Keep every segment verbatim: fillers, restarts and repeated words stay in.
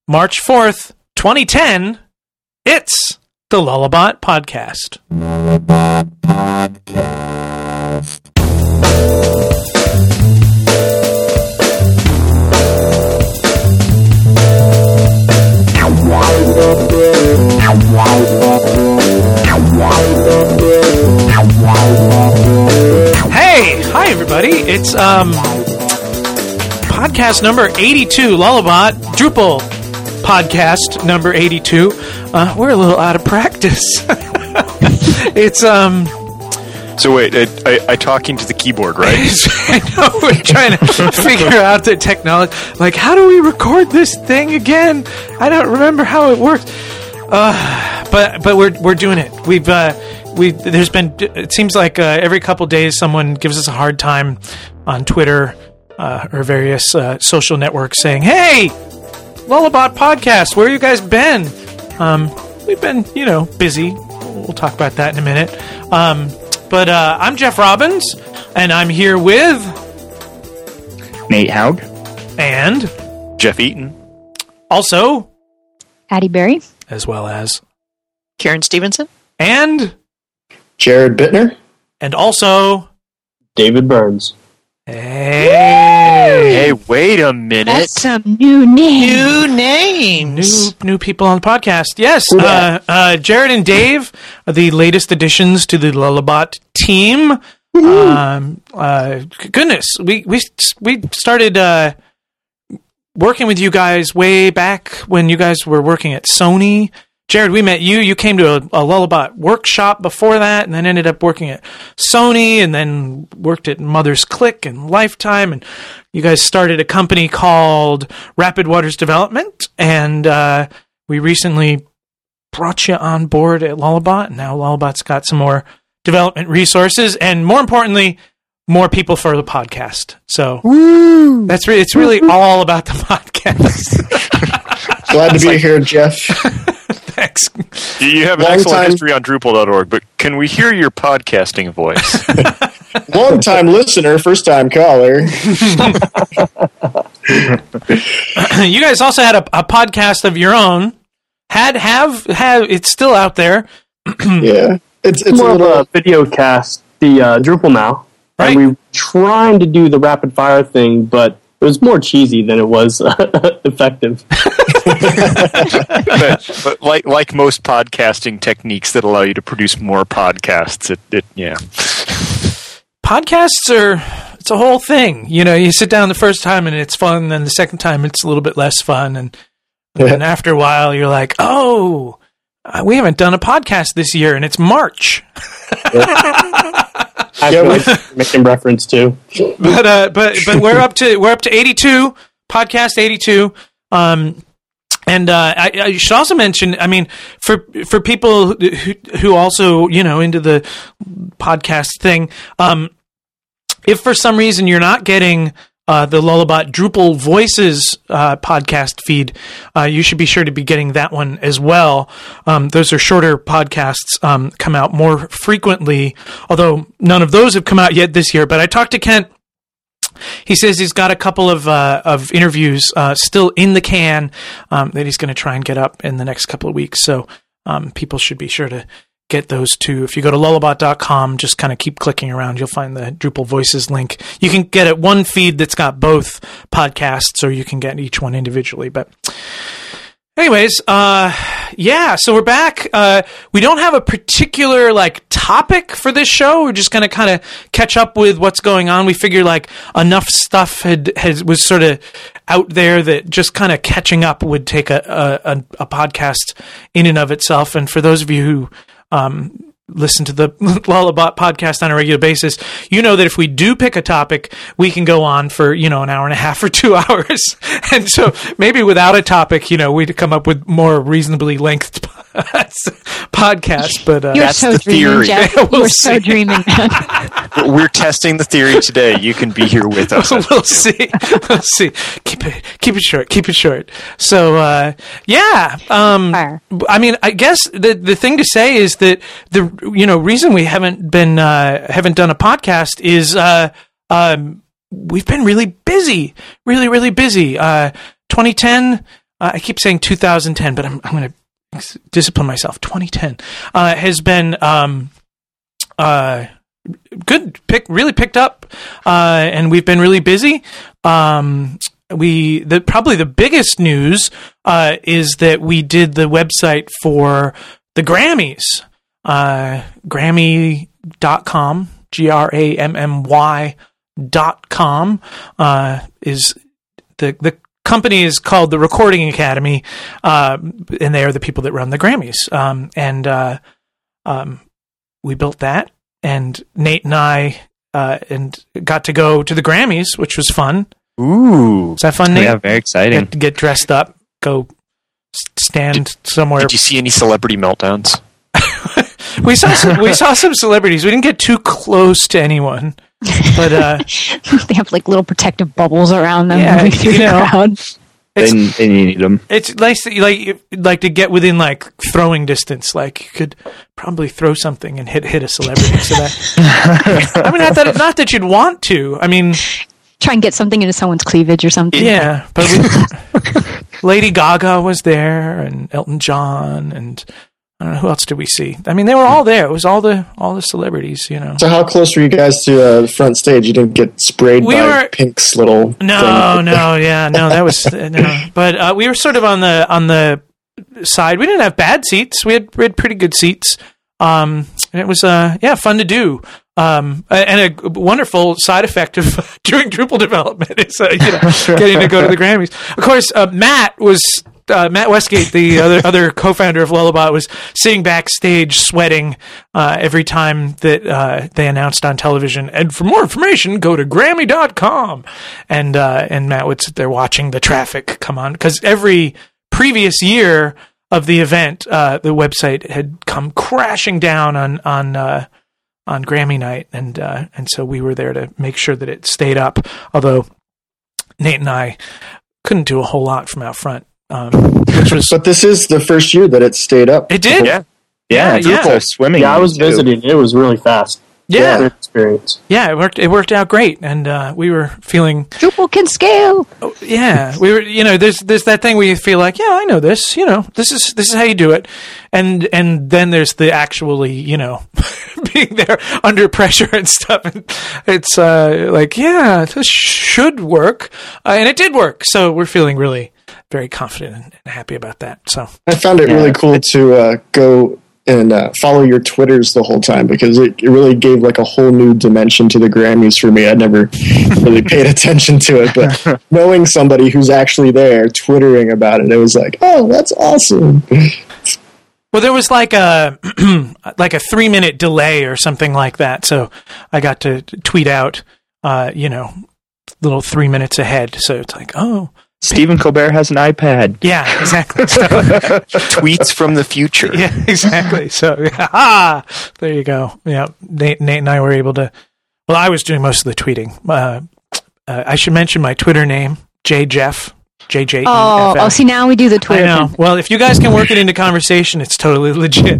March fourth, twenty ten. It's the Lullabot Podcast. Lullabot Podcast. Hey, hi everybody. It's um podcast number eighty-two, Lullabot Drupal podcast number eighty-two. Uh, we're a little out of practice. It's um. So wait, I, I, I talking to the keyboard, right? I know, we're trying to figure out the technology. Like, how do we record this thing again? I don't remember how it works. Uh, but but we're we're doing it. We've uh, we there's been it seems like uh, every couple days someone gives us a hard time on Twitter uh, or various uh, social networks saying, "Hey, Lullabot Podcast, where you guys been?" Um, we've been, you know, busy. We'll talk about that in a minute. Um, but uh, I'm Jeff Robbins, and I'm here with Nate Haug and Jeff Eaton. Also, Addie Berry, as well as Karen Stevenson and Jared Bittner, and also David Burns. Hey, hey, wait a minute! That's some new names. New names. New new people on the podcast. Yes, uh, uh, Jared and Dave are the latest additions to the Lullabot team. Um, uh, goodness, we we we started uh, working with you guys way back when you guys were working at Sony. Jared, we met you. You came to a, a Lullabot workshop before that, and then ended up working at Sony, and then worked at Mother's Click and Lifetime. And you guys started a company called Rapid Waters Development, and uh, we recently brought you on board at Lullabot. And now Lullabot's got some more development resources, and more importantly, more people for the podcast. So Woo! that's re- it's really all about the podcast. Glad to be like, here, Jeff. Thanks. You have an Long excellent time. history on Drupal dot org, but can we hear your podcasting voice? Long time listener, first time caller. You guys also had a, a podcast of your own. Had have have it's still out there. Yeah, it's it's more a little of a video cast. The uh, Drupal now, right. And we were trying to do the rapid fire thing, but it was more cheesy than it was uh, effective. but, but like like most podcasting techniques that allow you to produce more podcasts, it, it yeah. Podcasts are it's a whole thing. You know, you sit down the first time and it's fun, then the second time it's a little bit less fun, and then after a while you're like, oh, uh, we haven't done a podcast this year, and it's March. I feel like making reference to, but uh, but but we're up to we're up to eighty-two, podcast eighty-two. Um, and uh, I, I should also mention, I mean, for for people who who also, you know, into the podcast thing, um, if for some reason you're not getting uh, the Lullabot Drupal Voices uh, podcast feed, uh, you should be sure to be getting that one as well. Um, those are shorter podcasts, um, come out more frequently, although none of those have come out yet this year. But I talked to Kent. He says he's got a couple of uh, of interviews uh, still in the can um, that he's going to try and get up in the next couple of weeks. So um, people should be sure to get those too. If you go to lullabot dot com, just kind of keep clicking around, you'll find the Drupal Voices link. You can get it one feed that's got both podcasts, or you can get each one individually. But anyways, uh, yeah, so we're back. Uh, we don't have a particular like topic for this show. We're just going to kind of catch up with what's going on. We figure like enough stuff had, had was sort of out there that just kind of catching up would take a, a, a podcast in and of itself. And for those of you who um, listen to the Lullabot podcast on a regular basis, you know that if we do pick a topic, we can go on for, you know, an hour and a half or two hours. And so maybe without a topic, you know, we'd come up with more reasonably length podcasts. But uh, You're that's so the dreaming, theory. Jeff. We'll You're see. so dreaming. We're testing the theory today. You can be here with us. we'll see. We'll see. Keep it, keep it short. Keep it short. So, uh, yeah. Um, Fire. I mean, I guess the the thing to say is that the you know reason we haven't been uh, haven't done a podcast is uh, um, we've been really busy, really really busy. Uh, twenty ten uh, I keep saying two thousand ten, but I'm I'm going to discipline myself. twenty ten uh, has been um, uh, good. Pick really picked up, uh, and we've been really busy. Um, we the probably the biggest news uh, is that we did the website for the Grammys. Uh, Grammy dot com, G R A M M Y dot com, uh, is the, the company is called the Recording Academy, uh, and they are the people that run the Grammys. Um, and, uh, um, we built that, and Nate and I, uh, and got to go to the Grammys, which was fun. Ooh. Is that fun, Nate? Yeah, very exciting. Get, get dressed up, go stand did, somewhere. Did you see any celebrity meltdowns? We saw some, we saw some celebrities. We didn't get too close to anyone, but uh, they have like little protective bubbles around them. Yeah, moving through you the know. crowd. They, they need them. It's nice that you like like to get within like throwing distance. Like you could probably throw something and hit hit a celebrity. So that I mean, not that not that you'd want to. I mean, Try and get something into someone's cleavage or something. yeah, but we, Lady Gaga was there, and Elton John, and I don't know who else did we see. I mean, they were all there. It was all the all the celebrities, you know. So how close were you guys to uh, the front stage? You didn't get sprayed We by were- Pink's little No, thing? no, yeah, no, that was uh, no. But uh, we were sort of on the on the side. We didn't have bad seats. We had we had pretty good seats. Um, and it was uh, yeah, fun to do. Um, and a wonderful side effect of doing Drupal development is uh, you know getting to go to the Grammys. Of course, uh, Matt was. Uh, Matt Westgate, the other other co-founder of Lullabot, was sitting backstage sweating uh, every time that uh, they announced on television. And for more information, go to Grammy dot com. And uh, and Matt would sit there watching the traffic come on, because every previous year of the event, uh, the website had come crashing down on on uh, on Grammy night, and uh, and so we were there to make sure that it stayed up. Although Nate and I couldn't do a whole lot from out front. Um, which was But this is the first year that it stayed up. it did Yeah. Yeah, Yeah, yeah. Drupal swimming. Yeah, I was too. visiting. It was really fast. yeah Good experience. yeah it worked it worked out great, and uh, we were feeling Drupal can scale. yeah we were you know there's there's that thing where you feel like, yeah, I know this, you know this is this is how you do it, and and then there's the actually you know being there under pressure and stuff, and it's uh, like, yeah, this should work, uh, and it did work, so we're feeling really very confident and happy about that. So I found it Yeah. really cool to uh, go and uh, follow your Twitters the whole time, because it, it really gave like a whole new dimension to the Grammys for me. I'd never really paid attention to it, but knowing somebody who's actually there twittering about it, it was like, oh, that's awesome. well, there was like a like a three minute delay or something like that, so I got to tweet out uh, you know little three minutes ahead. So it's like, oh. Stephen Colbert has an iPad. Yeah, exactly. So, Tweets from the future. yeah, exactly. So, yeah, ah, there you go. Yeah, Nate, Nate and I were able to. Well, I was doing most of the tweeting. Uh, uh, I should mention my Twitter name, J Jeff, J J E F F. Oh, oh, see, now we do the I Twitter know. thing. Well, if you guys can work it into conversation, it's totally legit.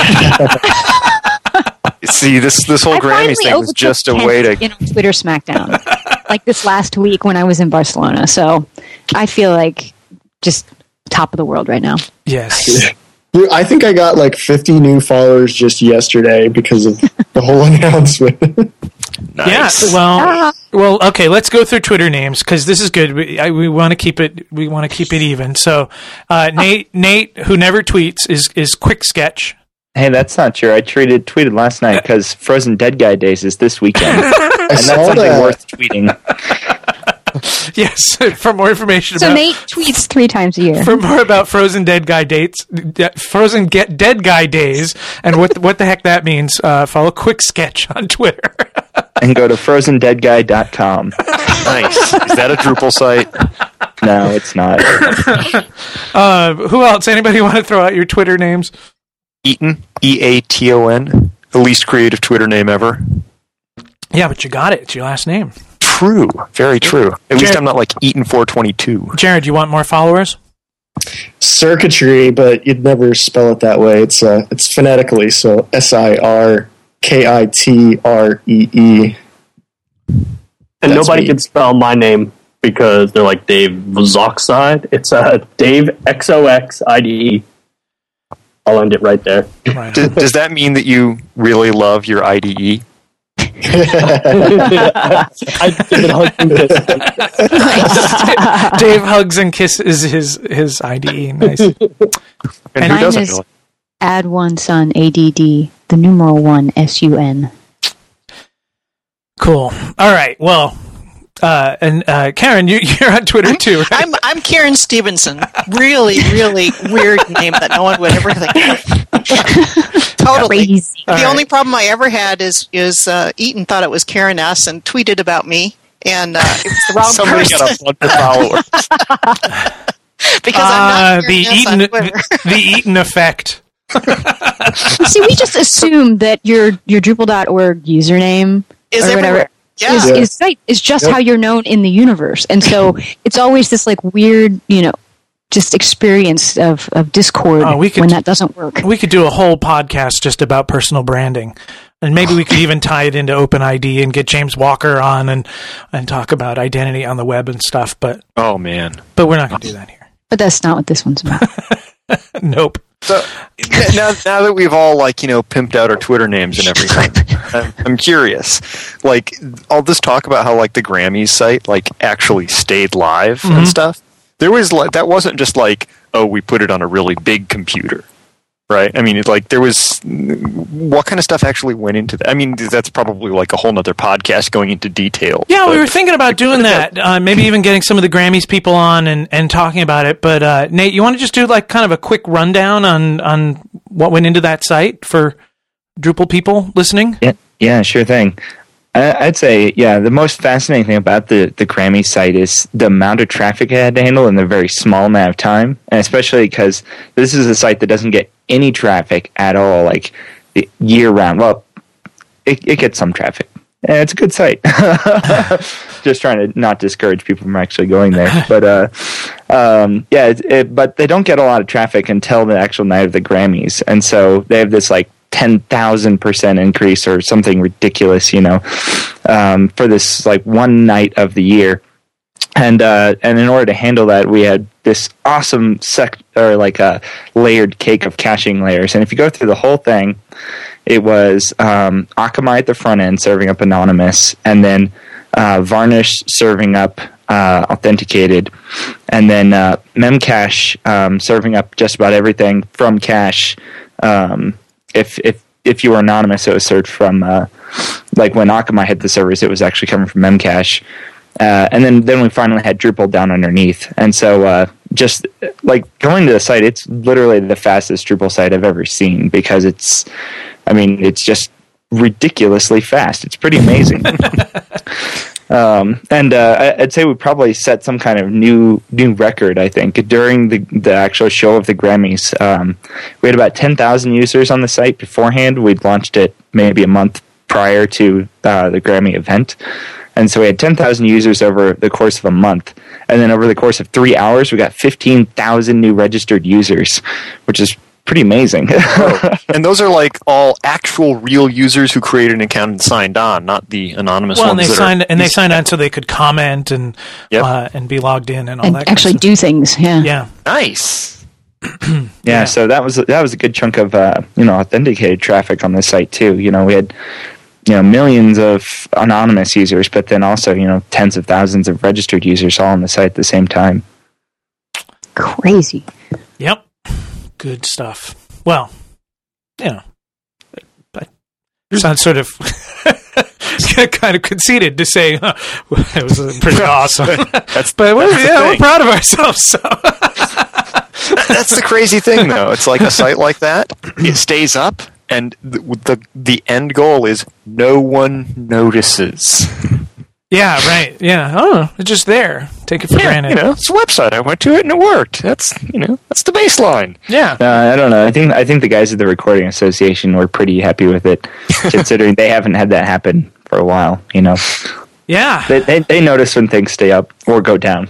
See, this this whole I Grammy finally thing was overtook just a Kent way to. in a Twitter smackdown, like this last week when I was in Barcelona. So I feel like just top of the world right now. Yes. I think I got like fifty new followers just yesterday because of the whole announcement. Nice. Yeah. Well. Ah. Well. Okay. Let's go through Twitter names, because this is good. We, I, we want to keep it. We want to keep it even. So, uh, Nate, Nate, who never tweets, is is Quick Sketch. Hey, that's not true. I tweeted tweeted last night because Frozen Dead Guy Days is this weekend, and I that's saw something that. worth tweeting. Yes. For more information So about. Nate tweets three times a year. For more about Frozen Dead Guy dates, de- Frozen Get Dead Guy Days, and what what the heck that means, uh, follow Quick Sketch on Twitter. And go to frozen dead guy dot com. Nice. Is that a Drupal site? No, it's not. Uh, who else? Anybody want to throw out your Twitter names? Eaton, E A T O N, the least creative Twitter name ever. Yeah, but you got it. It's your last name. True. Very true. At least Jared- I'm not like Eaton four twenty-two. Jared, you want more followers? Circuitry, but you'd never spell it that way. It's uh, it's phonetically, so S I R K I T R E E. And That's nobody me. could spell my name. because they're like Dave Zoxide. It's uh, Dave X O X I D E. I'll end it right there. Right. Does, does that mean that you really love your I D E? I give it hugs and kisses. Dave hugs and kisses his his I D E. Nice. And, And who mine doesn't? is Really? add one sun A D D the numeral one S U N. Cool. All right. Well, uh, and uh, Karen, you, you're on Twitter too, right? I'm I'm Karen Stevenson. Really, really weird name that no one would ever think of. Totally. Crazy. The All right. only problem I ever had is is uh, Eaton thought it was Karen S. and tweeted about me, and uh, it was the wrong Somebody person got a bunch of followers. because Ah, I'm not the Karen S. Eaton on Twitter. the Eaton effect. See, we just assume that your your Drupal dot org username Is or whatever everywhere. Yeah. is, Yeah. is right is just Yep. how you're known in the universe, and so it's always this like weird, you know, just experience of of discord Oh, we could- when that doesn't work. We could do a whole podcast just about personal branding. And maybe we could even tie it into OpenID and get James Walker on and, and talk about identity on the web and stuff. But Oh man. but we're not going to do that here. But that's not what this one's about. Nope. So now, now that we've all like you know pimped out our Twitter names and everything, I'm, I'm curious. Like all this talk about how like the Grammys site like actually stayed live Mhm. and stuff. There was like that wasn't just like oh we put it on a really big computer, right? I mean it, like there was what kind of stuff actually went into that. I mean that's probably like a whole nother podcast going into detail. Yeah, we but- were thinking about doing that. Uh, maybe even getting some of the Grammys people on and, and talking about it. But uh, Nate, you want to just do like kind of a quick rundown on, on what went into that site for Drupal people listening? Yeah, yeah, sure thing. I- I'd say, yeah, the most fascinating thing about the, the Grammy site is the amount of traffic it had to handle in a very small amount of time, and especially because this is a site that doesn't get any traffic at all, like year round. Well, it, it gets some traffic, and it's a good site. Just trying to not discourage people from actually going there, but uh, um, yeah, it, it, but they don't get a lot of traffic until the actual night of the Grammys, and so they have this like ten thousand percent increase or something ridiculous, you know, um, for this like one night of the year. And, uh, and in order to handle that, we had this awesome sec or like a layered cake of caching layers. And if you go through the whole thing, it was, um, Akamai at the front end serving up anonymous, and then, uh, Varnish serving up, uh, authenticated, and then, uh, Memcache, um, serving up just about everything from cache, um, If if if you were anonymous, it was served from uh, like when Akamai hit the servers, it was actually coming from Memcache, uh, and then then we finally had Drupal down underneath, and so uh, just like going to the site, it's literally the fastest Drupal site I've ever seen because it's, I mean, it's just ridiculously fast. It's pretty amazing. Um, and uh, I'd say we probably set some kind of new new record. I think during the the actual show of the Grammys, um, we had about ten thousand users on the site beforehand. We'd launched it maybe a month prior to uh, the Grammy event, and so we had ten thousand users over the course of a month. And then over the course of three hours, we got fifteen thousand new registered users, which is pretty amazing. And those are like all actual real users who created an account and signed on, not the anonymous Well, and ones. they that signed are, and they signed on so they could comment and Yep. uh, and be logged in and all And that. actually kind of do things. Yeah. stuff. Yeah. Nice. Yeah, Yeah. so that was that was a good chunk of uh, you know authenticated traffic on the site too. You know, we had you know millions of anonymous users, but then also you know tens of thousands of registered users all on the site at the same time. Crazy. Yep. Good stuff. Well, you know, but sounds sort of kind of conceited to say huh, it was uh, pretty awesome. That's But we're, that's the yeah, we're thing. proud of ourselves. So. That's the crazy thing, though. It's like a site like that. It stays up, and the the, the end goal is no one notices. Yeah, right. Yeah. Oh, it's just there. Take it for Yeah, granted. you know, it's a website. I went to it and it worked. That's you know, that's the baseline. Yeah. Uh, I don't know. I think I think the guys at the Recording Association were pretty happy with it, considering they haven't had that happen for a while. You know, Yeah. they they, they notice when things stay up or go down.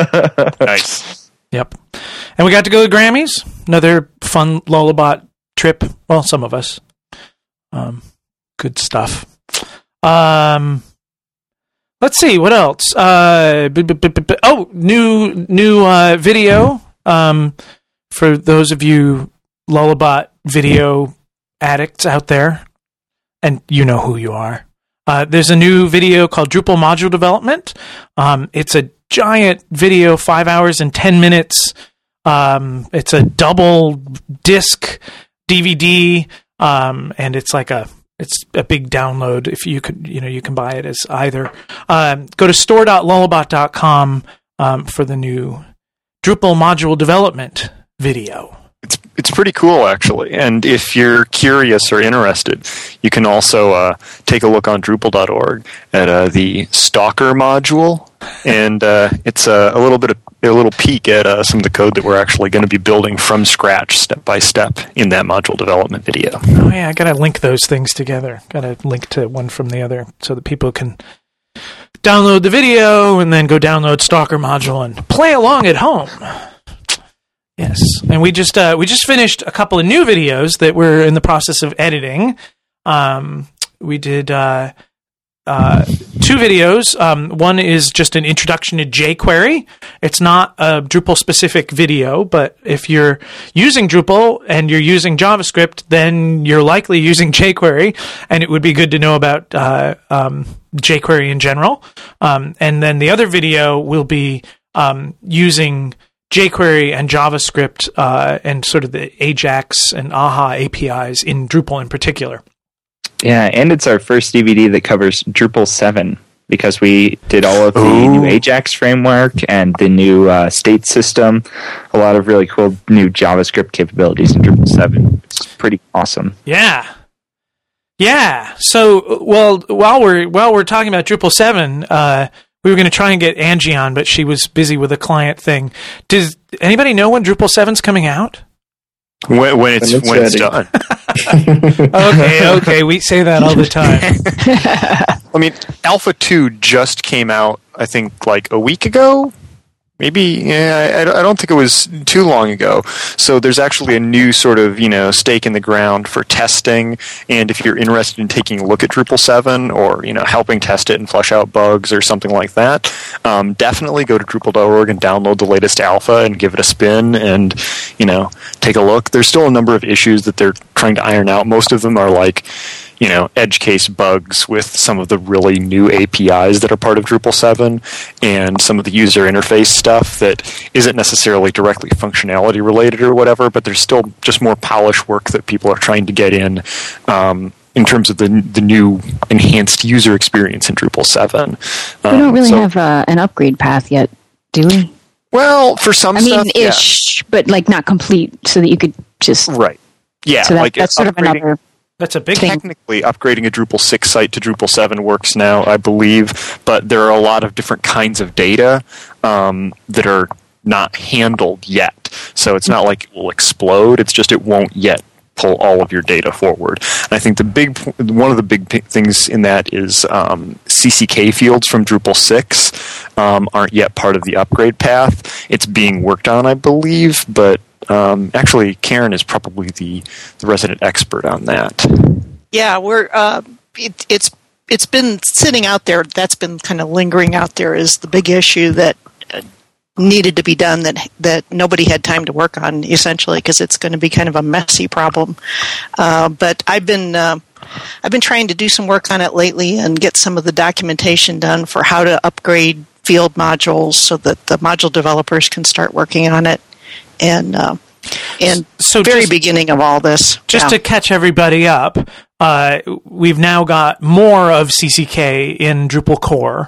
Nice. Yep. And we got to go to the Grammys. Another fun Lullabot trip. Well, some of us. Um, good stuff. Um, let's see what else. Uh, b- b- b- b- oh, new new uh, video um, for those of you Lullabot video addicts out there, and you know who you are. Uh, there's a new video called Drupal Module Development. Um, it's a giant video, five hours and ten minutes. Um, it's a double disc D V D, um, and it's like a it's a big download. If you could, you know, you can buy it as either. Um, go to store dot lullabot dot com um, for the new Drupal Module Development video. It's it's pretty cool, actually. And if you're curious or interested, you can also uh, take a look on Drupal dot org at uh, the Stalker module, and uh, it's uh, a little bit of a little peek at uh, some of the code that we're actually going to be building from scratch, step by step, in that module development video. Oh yeah, I gotta link those things together. Gotta link to one from the other so that people can download the video and then go download Stalker module and play along at home. Yes, and we just uh, we just finished a couple of new videos that we're in the process of editing. Um, we did uh, uh, two videos. Um, one is just an introduction to jQuery. It's not a Drupal-specific video, but if you're using Drupal and you're using JavaScript, then you're likely using jQuery, and it would be good to know about uh, um, jQuery in general. Um, and then the other video will be um, using jQuery and JavaScript uh, and sort of the Ajax and Aha A P Is in Drupal in particular. Yeah, and it's our first D V D that covers Drupal seven because we did all of the Ooh. new Ajax framework and the new uh, state system, a lot of really cool new JavaScript capabilities in Drupal seven. It's pretty awesome. Yeah. Yeah. So, well, while we're while we're talking about Drupal seven, uh, we were going to try and get Angie on, but she was busy with a client thing. Does anybody know when Drupal seven's coming out? When, when it's When it's when it's ready. done. Okay, okay, we say that all the time. I mean, Alpha two just came out, I think, like a week ago. Maybe, yeah, I, I don't think it was too long ago. So there's actually a new sort of, you know, stake in the ground for testing. And if you're interested in taking a look at Drupal seven or, you know, helping test it and flush out bugs or something like that, um, definitely go to Drupal dot org and download the latest alpha and give it a spin and, you know, take a look. There's still a number of issues that they're trying to iron out. Most of them are like, you know, edge case bugs with some of the really new A P Is that are part of Drupal seven and some of the user interface stuff that isn't necessarily directly functionality related or whatever, but there's still just more polished work that people are trying to get in um, in terms of the the new enhanced user experience in Drupal seven. We Um, don't really so- have uh, an upgrade path yet, do we? Well, for some I mean, stuff, yeah. ish, but like not complete, so that you could just. Right. Yeah, So that, like that's sort of upgrading- another. That's a big Thing. Technically, upgrading a Drupal six site to Drupal seven works now, I believe, but there are a lot of different kinds of data um, that are not handled yet. So it's not like it will explode, it's just it won't yet pull all of your data forward. And I think the big one of the big p- things in that is um, C C K fields from Drupal six um, aren't yet part of the upgrade path. It's being worked on, I believe, but Um, actually, Karen is probably the, the resident expert on that. Yeah, we're uh, it, it's it's been sitting out there. That's been kind of lingering out there as the big issue that uh, needed to be done that that nobody had time to work on, essentially, because it's going to be kind of a messy problem. Uh, but I've been uh, I've been trying to do some work on it lately and get some of the documentation done for how to upgrade field modules so that the module developers can start working on it. And uh, and So very just- beginning of all this, Just yeah. to catch everybody up, uh, we've now got more of C C K in Drupal core,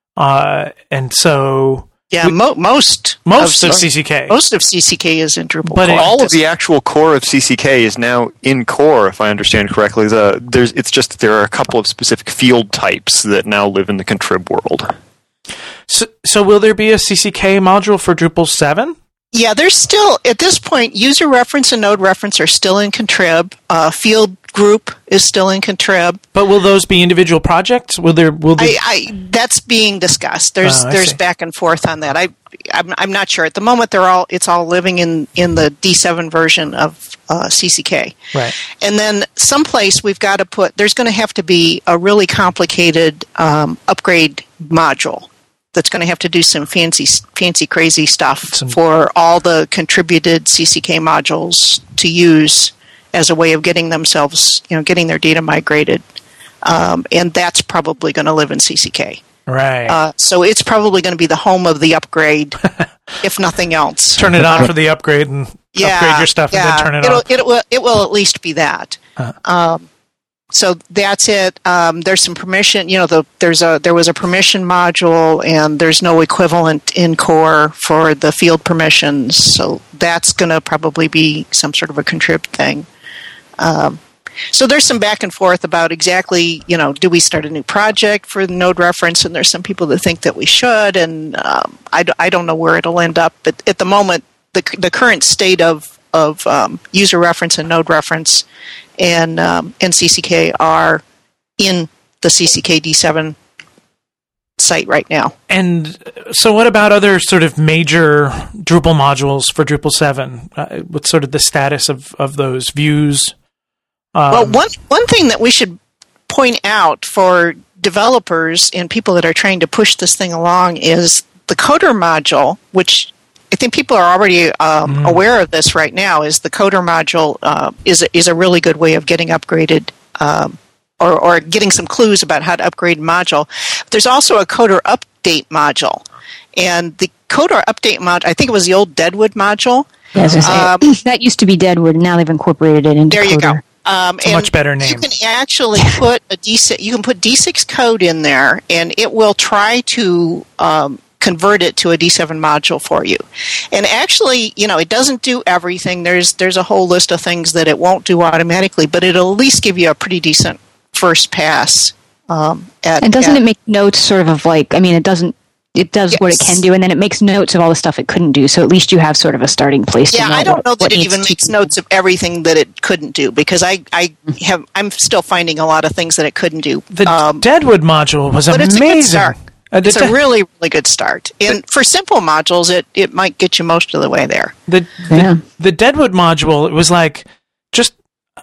uh, and so yeah, we- mo- most most of C C K. most of C C K is in Drupal. But core. it- All of the actual core of C C K is now in core, if I understand correctly. The there's it's just that there are a couple of specific field types that now live in the contrib world. So, so will there be a C C K module for Drupal seven? Yeah, there's still, at this point, user reference and node reference are still in Contrib. Uh, field group is still in Contrib. But will those be individual projects? Will there? Will there... I, I, that's being discussed. There's Oh, I there's see. back and forth on that. I I'm, I'm not sure at the moment. They're all it's all living in, in the D seven version of uh, C C K. Right. And then someplace we've got to put. There's going to have to be a really complicated um, upgrade module that's going to have to do some fancy fancy crazy stuff Some- for all the contributed C C K modules to use as a way of getting themselves, you know, getting their data migrated. Um, and that's probably going to live in C C K. Right. Uh, so it's probably going to be the home of the upgrade, if nothing else. Turn it on for the upgrade and upgrade your stuff yeah. and then turn it It'll, off. It will, it will at least be that. Uh. Um, so that's it. Um, there's some permission. You know, the, there's a there was a permission module, and there's no equivalent in Core for the field permissions. So that's going to probably be some sort of a contrib thing. Um, so there's some back and forth about exactly, you know, do we start a new project for the node reference? And there's some people that think that we should, and um, I, d- I don't know where it'll end up. But at the moment, the the current state of of um, user reference and node reference and um, and C C K are in the C C K D seven site right now. And so what about other sort of major Drupal modules for Drupal seven? Uh, what's sort of the status of, of those views? Um, Well, one one thing that we should point out for developers and people that are trying to push this thing along is the Coder module, which I think people are already um, Mm. aware of this right now. Is the Coder module uh, is a, is a really good way of getting upgraded um, or or getting some clues about how to upgrade a module. There's also a Coder update module, and the Coder update module, I think it was the old Deadwood module. Yeah, I was gonna say, Um, that used to be Deadwood, and now they've incorporated it into There you go. Coder. Um, It's a much better name. You can actually put a D six. You can put D six code in there, and it will try to um, convert it to a D seven module for you. And actually, you know, it doesn't do everything. There's there's a whole list of things that it won't do automatically, but it'll at least give you a pretty decent first pass. Um, at, And doesn't at- it make notes sort of like, I mean, it doesn't, it does what it Yes. can do, and then it makes notes of all the stuff it couldn't do, so at least you have sort of a starting place Yeah, to know I don't what, know what that it needs even to makes be- notes of everything that it couldn't do, because I, I have I'm still finding a lot of things that it couldn't do. the Um, Deadwood module was but it's a good amazing. start. Uh, the, It's a really, really good start. And for simple modules, it, it might get you most of the way there. the, Yeah. the, the Deadwood module, it was like just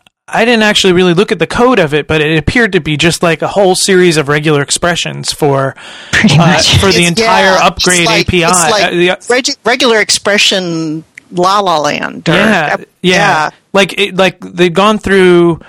I didn't actually really look at the code of it, but it appeared to be just like a whole series of regular expressions for Pretty uh, much. for the It's- entire yeah, upgrade it's like, A P I. It's like Uh, the- regu- regular expression La La Land. Or, yeah, yeah, Like it, like they'd gone through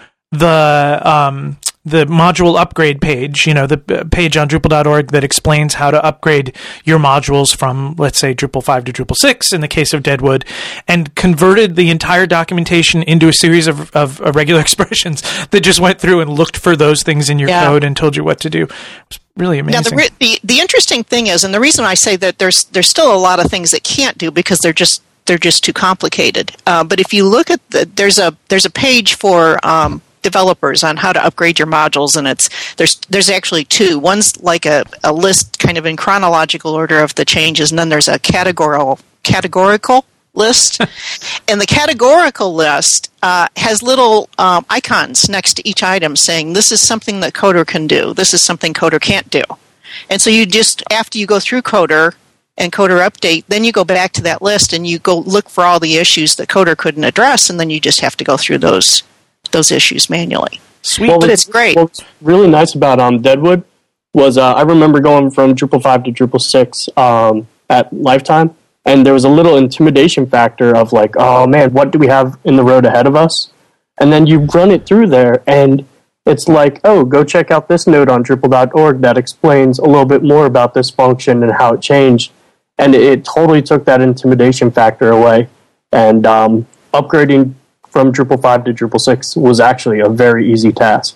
the um, the module upgrade page, you know, the uh, page on Drupal dot org that explains how to upgrade your modules from, let's say, Drupal five to Drupal six in the case of Deadwood, and converted the entire documentation into a series of, of, of regular expressions that just went through and looked for those things in your Yeah. code and told you what to do. It was really Now, amazing. the, re- the the interesting thing is, and the reason I say that there's there's still a lot of things that can't do because they're just they're just too complicated. Uh, but if you look at the there's a there's a page for um, developers on how to upgrade your modules, and it's there's there's actually two. One's like a, a list kind of in chronological order of the changes, and then there's a categorical categorical list. And the categorical list uh, has little um, icons next to each item saying this is something that Coder can do, this is something Coder can't do. And so you just, after you go through Coder and Coder update, then you go back to that list and you go look for all the issues that Coder couldn't address, and then you just have to go through those those issues manually. Sweet. But what's- it's great. What's really nice about um, Deadwood was uh, I remember going from Drupal five to Drupal six um, at Lifetime, and there was a little intimidation factor of like, oh man, what do we have in the road ahead of us? And then you run it through there, and it's like, oh, go check out this node on Drupal dot org that explains a little bit more about this function and how it changed. And it totally took that intimidation factor away. And um, upgrading from Drupal five to Drupal six was actually a very easy task.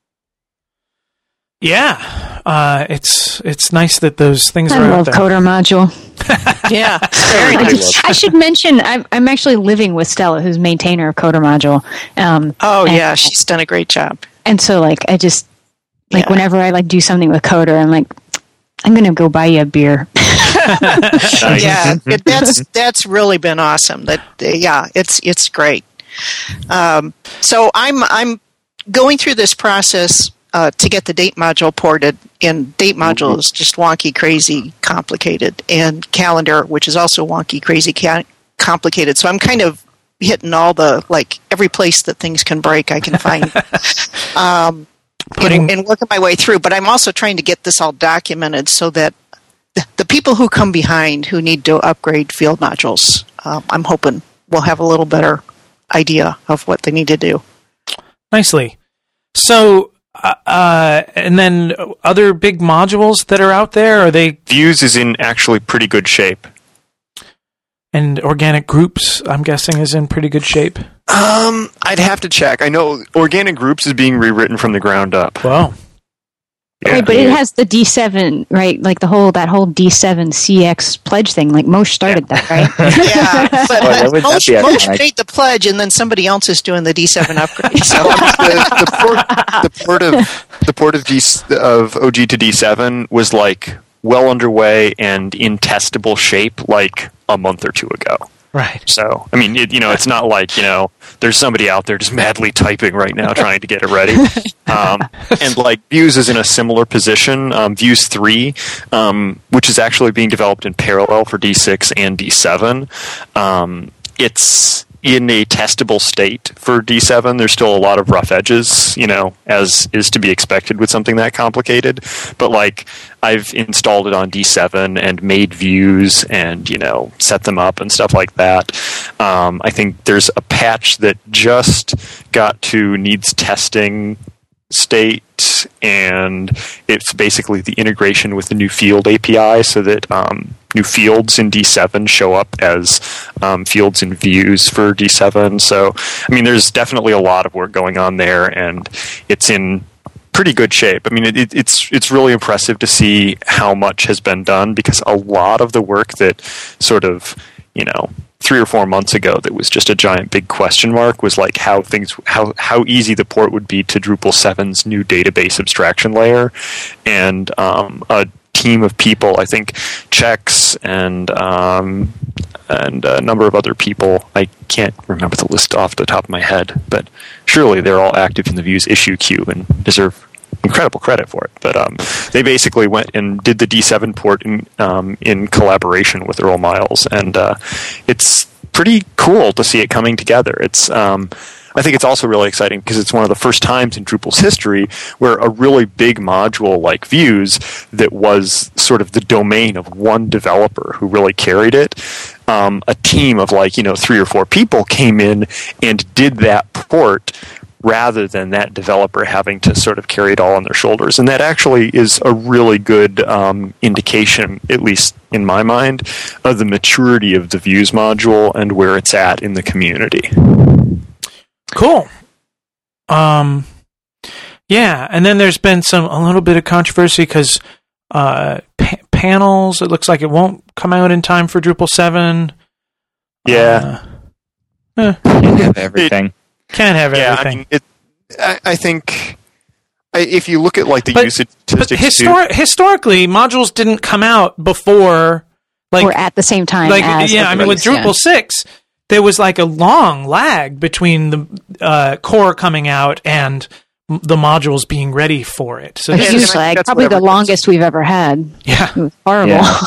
Yeah, uh, it's it's nice that those things I are out love there. Coder module. Yeah, very I, nice. just, I should mention I'm, I'm actually living with Stella, who's maintainer of Coder module. Um, Oh, and, yeah, she's done a great job. and so like I just like Yeah. whenever I like do something with Coder, I'm like, I'm gonna go buy you a beer. Yeah, it, that's that's really been awesome. That uh, yeah, it's it's great. Um, so I'm I'm going through this process uh, to get the date module ported. And date module is just wonky, crazy, complicated, and calendar, which is also wonky, crazy, ca- complicated. So I'm kind of hitting all the like every place that things can break I can find. um, Putting- and, and working my way through. But I'm also trying to get this all documented so that the people who come behind who need to upgrade field modules, um, I'm hoping will have a little better idea of what they need to do. Nicely. So, uh, uh, and then other big modules that are out there, are they? Views is in actually pretty good shape. And organic groups, I'm guessing, is in pretty good shape. Um, I'd have to check. I know organic groups is being rewritten from the ground up. Wow. Yeah. Right, but it has the D seven, right? Like the whole that whole D seven C X pledge thing. Like Mosh started that, right? Yeah, but Well, that would not most, be most ironic. made the pledge, and then somebody else is doing the D seven upgrade. So the, the, port, the port of the port of D of O G to D seven was like well underway and in testable shape like a month or two ago. Right. So, I mean, it, you know, it's not like, you know, there's somebody out there just madly typing right now trying to get it ready. Um, and, like, Views is in a similar position. Um, Views three, um, which is actually being developed in parallel for D six and D seven, um, it's in a testable state for D seven. There's still a lot of rough edges, you know, as is to be expected with something that complicated. But, like, I've installed it on D seven and made views and, you know, set them up and stuff like that. Um, I think there's a patch that just got to needs testing state, and it's basically the integration with the new field A P I so that um, new fields in D seven show up as um, fields in views for D seven. So, I mean, there's definitely a lot of work going on there, and it's in pretty good shape. I mean, it, it's it's really impressive to see how much has been done, because a lot of the work that sort of, you know, three or four months ago that was just a giant big question mark was like how things how how easy the port would be to Drupal seven's new database abstraction layer. And um, a team of people, I think Chex and um, and a number of other people, I can't remember the list off the top of my head, but surely they're all active in the Views issue queue and deserve incredible credit for it. But um, they basically went and did the D seven port in um, in collaboration with Earl Miles, and uh, it's pretty cool to see it coming together. It's um, I think it's also really exciting because it's one of the first times in Drupal's history where a really big module like Views that was sort of the domain of one developer who really carried it, um, a team of like, you know, three or four people came in and did that port rather than that developer having to sort of carry it all on their shoulders. And that actually is a really good um, indication, at least in my mind, of the maturity of the Views module and where it's at in the community. Cool. Um, yeah, and then there's been some a little bit of controversy because uh, pa- panels, it looks like it won't come out in time for Drupal seven. Yeah. Uh, eh, Can't have everything. can't have Yeah, everything. I mean, it, I, I think I, if you look at like the But- usage But statistics, histor- historically, modules didn't come out before, like, or at the same time like as yeah. the I mean, with release, yeah. Drupal six, there was like a long lag between the uh, core coming out and m- the modules being ready for it. So A this Yeah, is, huge and I think lag, that's probably what the everyone's- longest we've ever had. yeah. It was horrible. Yeah.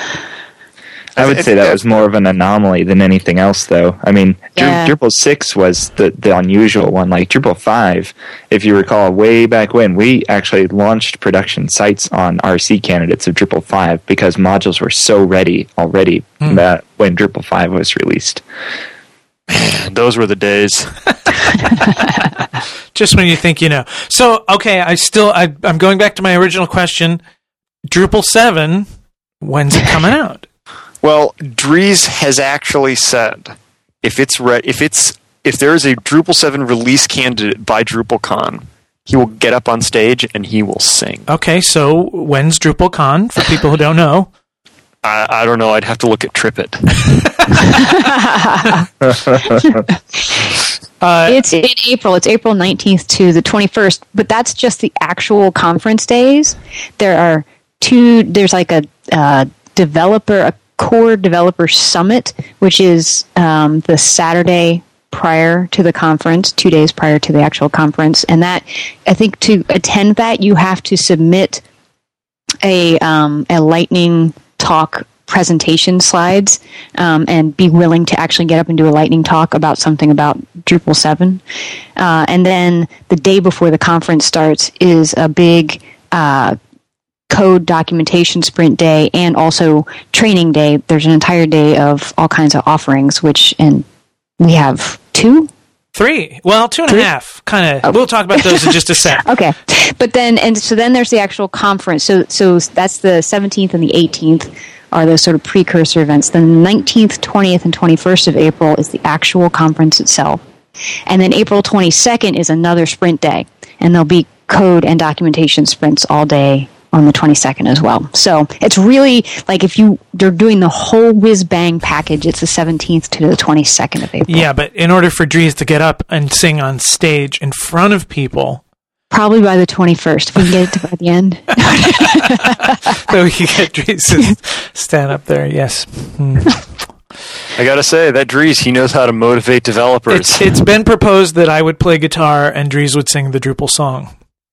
I would I say think that that- was more of an anomaly than anything else, though. I mean, Dru- Yeah. Drupal six was the, the unusual one. Like Drupal five, if you recall, way back when, we actually launched production sites on R C candidates of Drupal five because modules were so ready already Hmm. that when Drupal five was released. those were the days. Just when you think you know. So, okay, I still, I, I'm going back to my original question. Drupal seven, when's it coming out? Well, Dries has actually said if it's re- if it's if there is a Drupal seven release candidate by DrupalCon, he will get up on stage and he will sing. Okay, so when's DrupalCon, for people who don't know? I, I don't know. I'd have to look at TripIt. Uh, It's in April. It's April nineteenth to the twenty-first, but that's just the actual conference days. There are two, there's like a uh, developer, a core developer summit, which is um, the Saturday prior to the conference, two days prior to the actual conference. And that, I think to attend that, you have to submit a, um, a lightning talk presentation slides um, and be willing to actually get up and do a lightning talk about something about Drupal seven. Uh, and then the day before the conference starts is a big uh, code documentation sprint day and also training day. There's an entire day of all kinds of offerings, which, and we have two? Three. Well, two and Three? a half. Kind of. Oh. We'll talk about those in just a sec. Okay. But then, and so then there's the actual conference. So, so that's the seventeenth and the eighteenth are those sort of precursor events. Then the nineteenth, twentieth, and twenty-first of April is the actual conference itself. And then April twenty-second is another sprint day. And there'll be code and documentation sprints all day on the twenty-second as well. So it's really like if you, they're doing the whole whiz-bang package, it's the seventeenth to the twenty-second of April. Yeah, but in order for Dries to get up and sing on stage in front of people... Probably by the twenty-first, if we can get it to by the end. So we can get Dries to stand up there, yes. Hmm. I gotta say, that Dries, he knows how to motivate developers. It's, it's been proposed that I would play guitar and Dries would sing the Drupal song.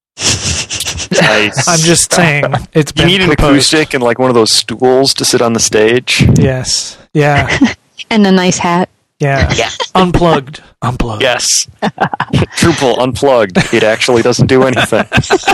Nice. I'm just saying, it's You been need an proposed. acoustic and like one of those stools to sit on the stage. Yes. Yeah. And a nice hat. Yeah. Yeah. Unplugged. Unplugged. Yes. Drupal unplugged. It actually doesn't do anything.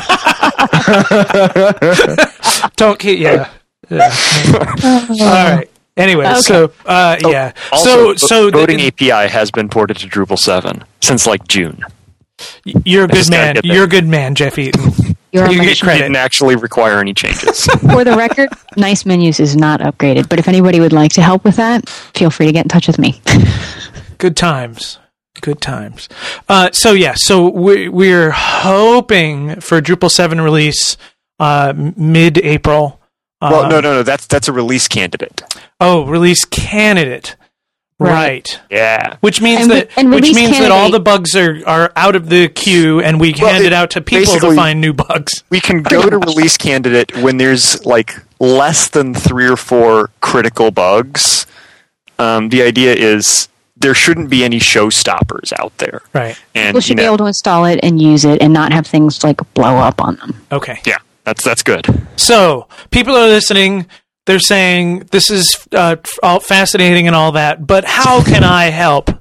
Don't keep, yeah. yeah. All right. Anyway, Okay. so, uh, yeah. Also, so, so, voting the, A P I has been ported to Drupal seven since like June. you're a good just gotta man. get there. You're a good man, Jeff Eaton. You're You on get my- credit. Didn't actually require any changes. For the record, Nice Menus is not upgraded, but if anybody would like to help with that, feel free to get in touch with me. Good times. Good times. Uh, so, yeah, so we, we're hoping for Drupal seven release uh, mid-April. Well, Um, no, no, no. That's that's a release candidate. Oh, release candidate. Right. Right. Yeah. Which means And that re- and which release means that all candidate- the bugs are, are out of the queue and we Well, hand it it- out to people to basically- find new bugs. We can go to release candidate when there's like less than three or four critical bugs. Um, the idea is there shouldn't be any showstoppers out there. Right. And People should you be know, able to install it and use it and not have things like blow up on them. Okay. yeah, that's that's good. So, people are listening. They're saying, this is uh, all fascinating and all that, but how can I help?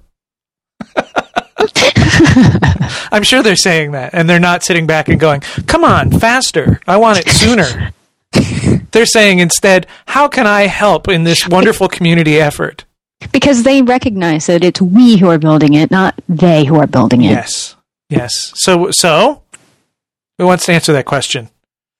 I'm sure they're saying that, and they're not sitting back and going, come on, faster. I want it sooner. They're saying instead, how can I help in this wonderful community effort? Because they recognize that it's we who are building it, not they who are building it. Yes. Yes. So, so who wants to answer that question?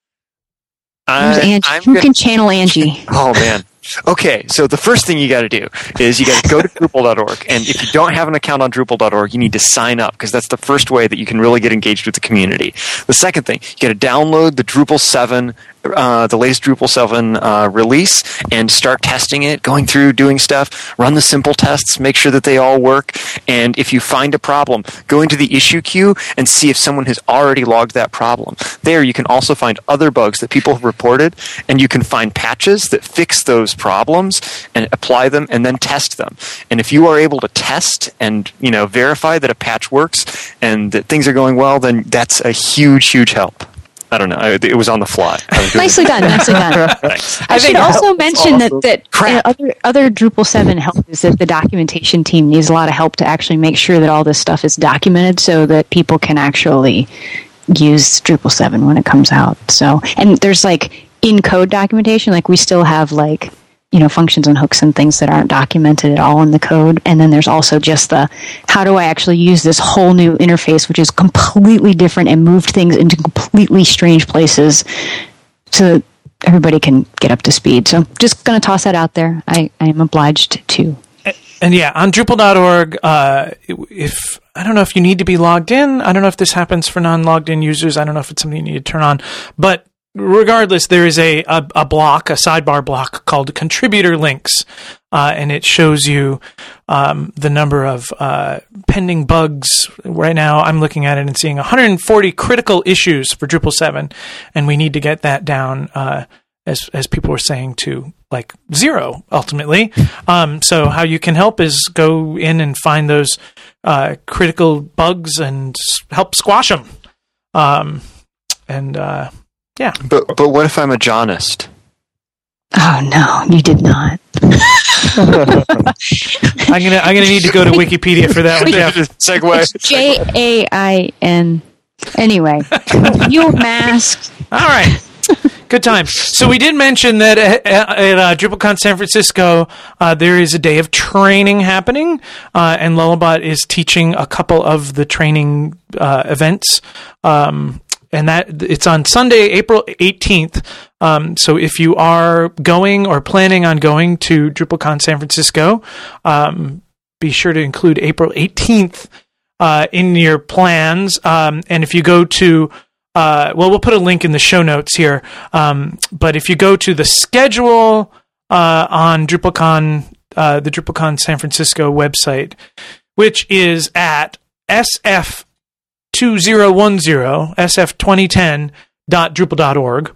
Who's I- Angie? I'm Who gonna- can channel Angie? Oh man. Okay, so the first thing you got to do is you got to go to Drupal dot org, and if you don't have an account on Drupal dot org, you need to sign up because that's the first way that you can really get engaged with the community. The second thing, you got to download the Drupal seven, uh, the latest Drupal seven uh, release, and start testing it, going through, doing stuff, run the simple tests, make sure that they all work, and if you find a problem, go into the issue queue and see if someone has already logged that problem. There, you can also find other bugs that people have reported, and you can find patches that fix those problems and apply them and then test them. And if you are able to test and, you know, verify that a patch works and that things are going well, then that's a huge, huge help. I don't know. I, it was on the fly. I was doing Nicely done, nicely done. Thanks. I should also mention that, awesome. that you know, other, other Drupal seven help is that the documentation team needs a lot of help to actually make sure that all this stuff is documented so that people can actually use Drupal seven when it comes out. So, and there's like in code documentation, like we still have like, you know, functions and hooks and things that aren't documented at all in the code. And then there's also just the, how do I actually use this whole new interface, which is completely different and moved things into completely strange places so that everybody can get up to speed. So just going to toss that out there. I, I am obliged to. And yeah, on Drupal dot org, uh, if, I don't know if you need to be logged in. I don't know if this happens for non-logged in users. I don't know if it's something you need to turn on, but regardless, there is a, a, a block, a sidebar block called contributor links, uh, and it shows you um, the number of uh, pending bugs. Right now, I'm looking at it and seeing one hundred forty critical issues for Drupal seven, and we need to get that down uh, as as people were saying, to like zero ultimately. Um, so how you can help is go in and find those uh, critical bugs and s- help squash them. Um, and uh, yeah, But but what if I'm a Johnist? Oh no, you did not. I'm gonna I'm gonna need to go to Wikipedia for that one, Jeff. Segue. J A I N. Anyway, you masked. All right. Good time. So we did mention that at, at uh, DrupalCon San Francisco, uh, there is a day of training happening, uh, and Lullabot is teaching a couple of the training uh, events. Um, and that it's on Sunday, April eighteenth. Um, so if you are going or planning on going to DrupalCon San Francisco, um, be sure to include April eighteenth uh, in your plans. Um, and if you go to Uh, well, we'll put a link in the show notes here. Um, but if you go to the schedule uh, on DrupalCon, uh, the DrupalCon San Francisco website, which is at S F two thousand ten, S F twenty ten dot Drupal dot org,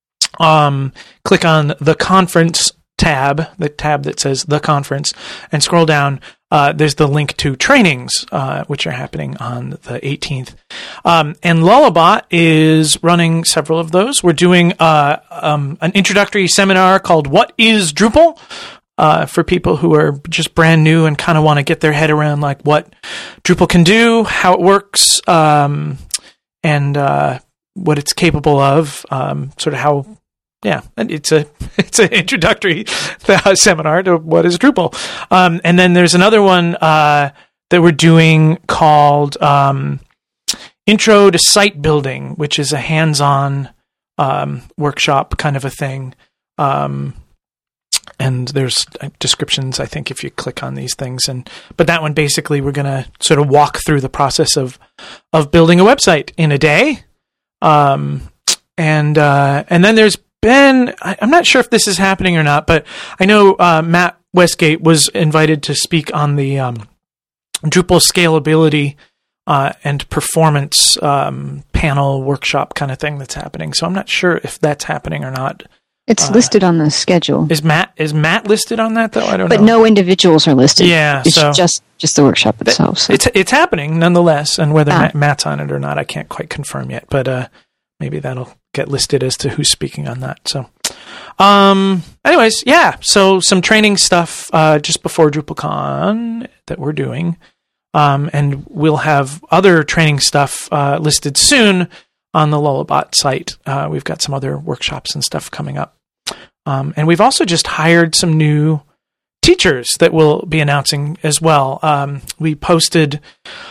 um, click on the conference tab, the tab that says the conference, and scroll down. Uh, there's the link to trainings, uh, which are happening on the eighteenth. Um, and Lullabot is running several of those. We're doing uh, um, an introductory seminar called What is Drupal? Uh, for people who are just brand new and kind of want to get their head around like what Drupal can do, how it works, um, and uh, what it's capable of, um, sort of how Yeah, it's a it's an introductory seminar to what is Drupal, um, and then there's another one uh, that we're doing called um, Intro to Site Building, which is a hands-on um, workshop kind of a thing. Um, and there's descriptions, I think, if you click on these things. And but that one basically we're going to sort of walk through the process of of building a website in a day, um, and uh, and then there's Ben, I'm not sure if this is happening or not, but I know uh, Matt Westgate was invited to speak on the um, Drupal scalability uh, and performance um, panel workshop kind of thing that's happening. So I'm not sure if that's happening or not. It's Uh, listed on the schedule, Is Matt is Matt listed on that though? I don't but know. no individuals are listed. Yeah, it's so- just just the workshop itself. So. It's it's happening nonetheless, and whether Ah. Matt, Matt's on it or not, I can't quite confirm yet. But uh, maybe that'll get listed as to who's speaking on that. So, um, anyways, yeah. So some training stuff uh, just before DrupalCon that we're doing, um, and we'll have other training stuff uh, listed soon on the Lullabot site. Uh, we've got some other workshops and stuff coming up, um, and we've also just hired some new teachers that we'll be announcing as well. Um, we posted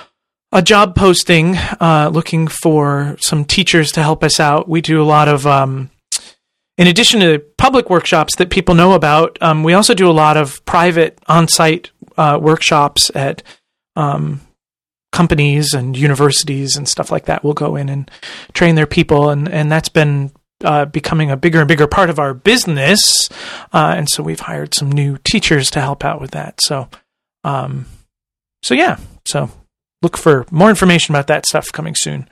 a job posting uh, looking for some teachers to help us out. We do a lot of, um, in addition to public workshops that people know about, um, we also do a lot of private on-site uh, workshops at um, companies and universities and stuff like that. We'll go in and train their people, and, and that's been uh, becoming a bigger and bigger part of our business. Uh, and so we've hired some new teachers to help out with that. So, um, so yeah, so look for more information about that stuff coming soon.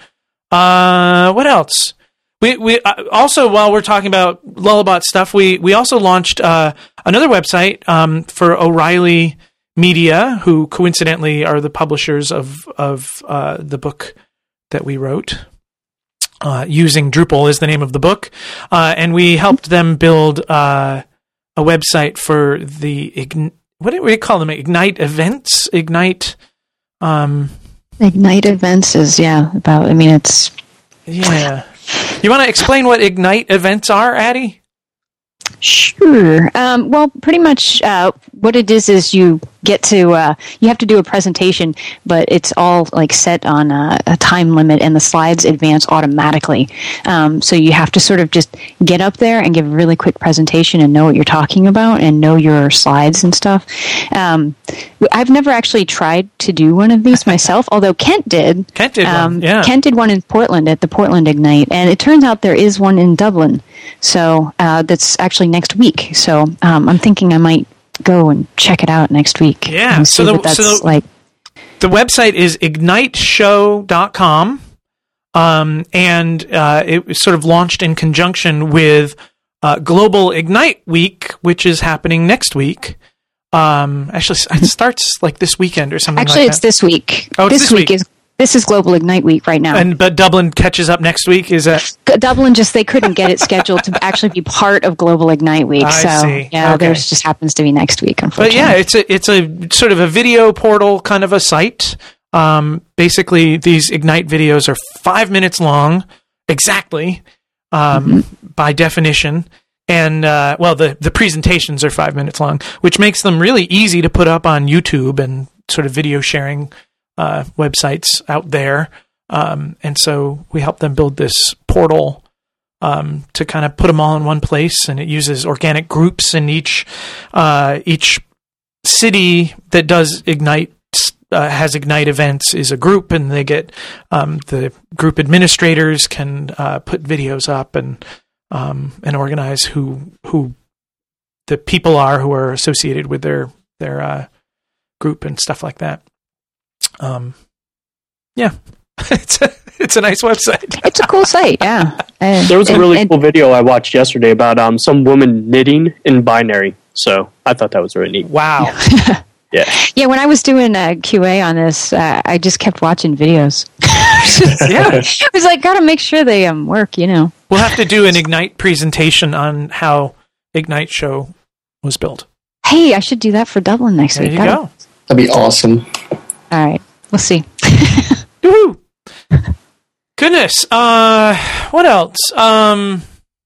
Uh, what else? We we uh, also, while we're talking about Lullabot stuff, we we also launched uh, another website um, for O'Reilly Media, who coincidentally are the publishers of of uh, the book that we wrote. Uh, Using Drupal is the name of the book, uh, and we helped them build uh, a website for the Ign- what do we call them? Ignite events, Ignite. Um, Ignite events is yeah about. I mean, it's yeah. You want to explain what Ignite events are, Addie? Sure. Um, well, pretty much uh, what it is is you get to uh, you have to do a presentation, but it's all like set on a, a time limit, and the slides advance automatically. Um, so you have to sort of just get up there and give a really quick presentation and know what you're talking about and know your slides and stuff. Um, I've never actually tried to do one of these myself, although Kent did. Kent did one, Um, yeah. Kent did one in Portland at the Portland Ignite, and it turns out there is one in Dublin. So uh, that's actually next week. So um, I'm thinking I might go and check it out next week. Yeah, and see so the- what that's so the- like. The website is ignite show dot com, um, and uh, it was sort of launched in conjunction with uh, Global Ignite Week, which is happening next week. Um, actually, it starts like this weekend or something. Actually, like it's that. this week. Oh, it's this, this week, week. is this is Global Ignite Week right now. And but Dublin catches up next week. Is that G- Dublin just they couldn't get it scheduled to actually be part of Global Ignite Week. I so see. yeah, Okay. there's just happens to be next week. But Unfortunately, yeah, it's a it's a sort of a video portal kind of a site. Um, basically, these Ignite videos are five minutes long, exactly, um, Mm-hmm. by definition. And uh, well, the the presentations are five minutes long, which makes them really easy to put up on YouTube and sort of video sharing uh, websites out there. Um, and so we help them build this portal um, to kind of put them all in one place, and it uses organic groups in each uh, each city that does Ignite uh, has Ignite events is a group, and they get um, the group administrators can uh, put videos up and um, and organize who who the people are who are associated with their their uh, group and stuff like that. Um, yeah, it's a, it's a nice website. it's a cool site. Yeah, and, There was a and- really and- cool video I watched yesterday about um, some woman knitting in binary. So I thought that was really neat. Wow. Yeah. Yeah, when I was doing uh, Q A on this, uh, I just kept watching videos. Yeah. I was like, gotta make sure they um work, you know. We'll have to do an Ignite presentation on how Ignite Show was built. Hey, I should do that for Dublin next There week. you Gotta- go. That'd be awesome. All right, we'll see. Woohoo! Goodness. Uh, what else? Um,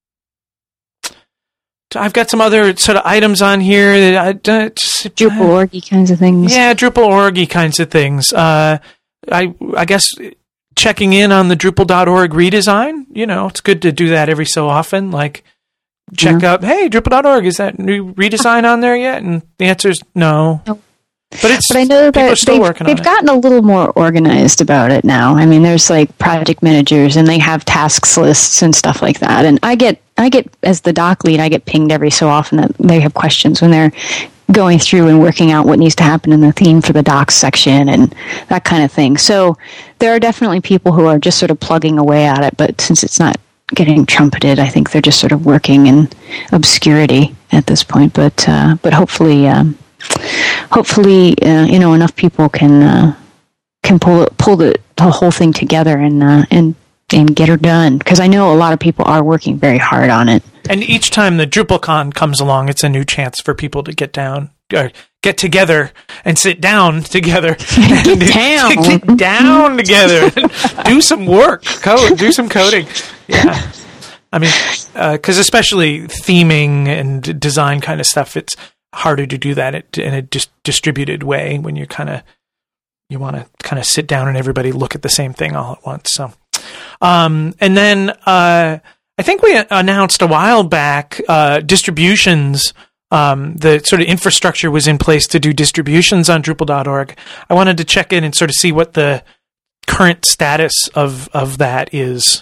I've got some other sort of items on here that I don't. Drupal orgy kinds of things. Yeah, Drupal orgy kinds of things. Uh, I I guess checking in on the Drupal dot org redesign. You know, it's good to do that every so often. Like check Yeah. up, hey, Drupal dot org, is that new redesign on there yet? And the answer is no. No. But it's But I know people are that still they've, working on they've it. gotten a little more organized about it now. I mean, there's like project managers and they have tasks lists and stuff like that. And I get, I get as the doc lead, I get pinged every so often that they have questions when they're going through and working out what needs to happen in the theme for the docs section and that kind of thing. So there are definitely people who are just sort of plugging away at it. But since it's not getting trumpeted, I think they're just sort of working in obscurity at this point. But uh, but hopefully. Um, Hopefully, uh, you know, enough people can uh, can pull it, pull the, the whole thing together and uh, and and get her done. Because I know a lot of people are working very hard on it. And each time the DrupalCon comes along, it's a new chance for people to get down, uh, get together, and sit down together, and Get down. get down together, and do some work, code, do some coding. Yeah, I mean, because uh, especially theming and design kind of stuff, it's harder to do that in a dis- distributed way when you're kind of you want to kind of sit down and everybody look at the same thing all at once. So, um, and then uh, I think we announced a while back uh, distributions. Um, the sort of infrastructure was in place to do distributions on Drupal dot org. I wanted to check in and sort of see what the current status of of that is.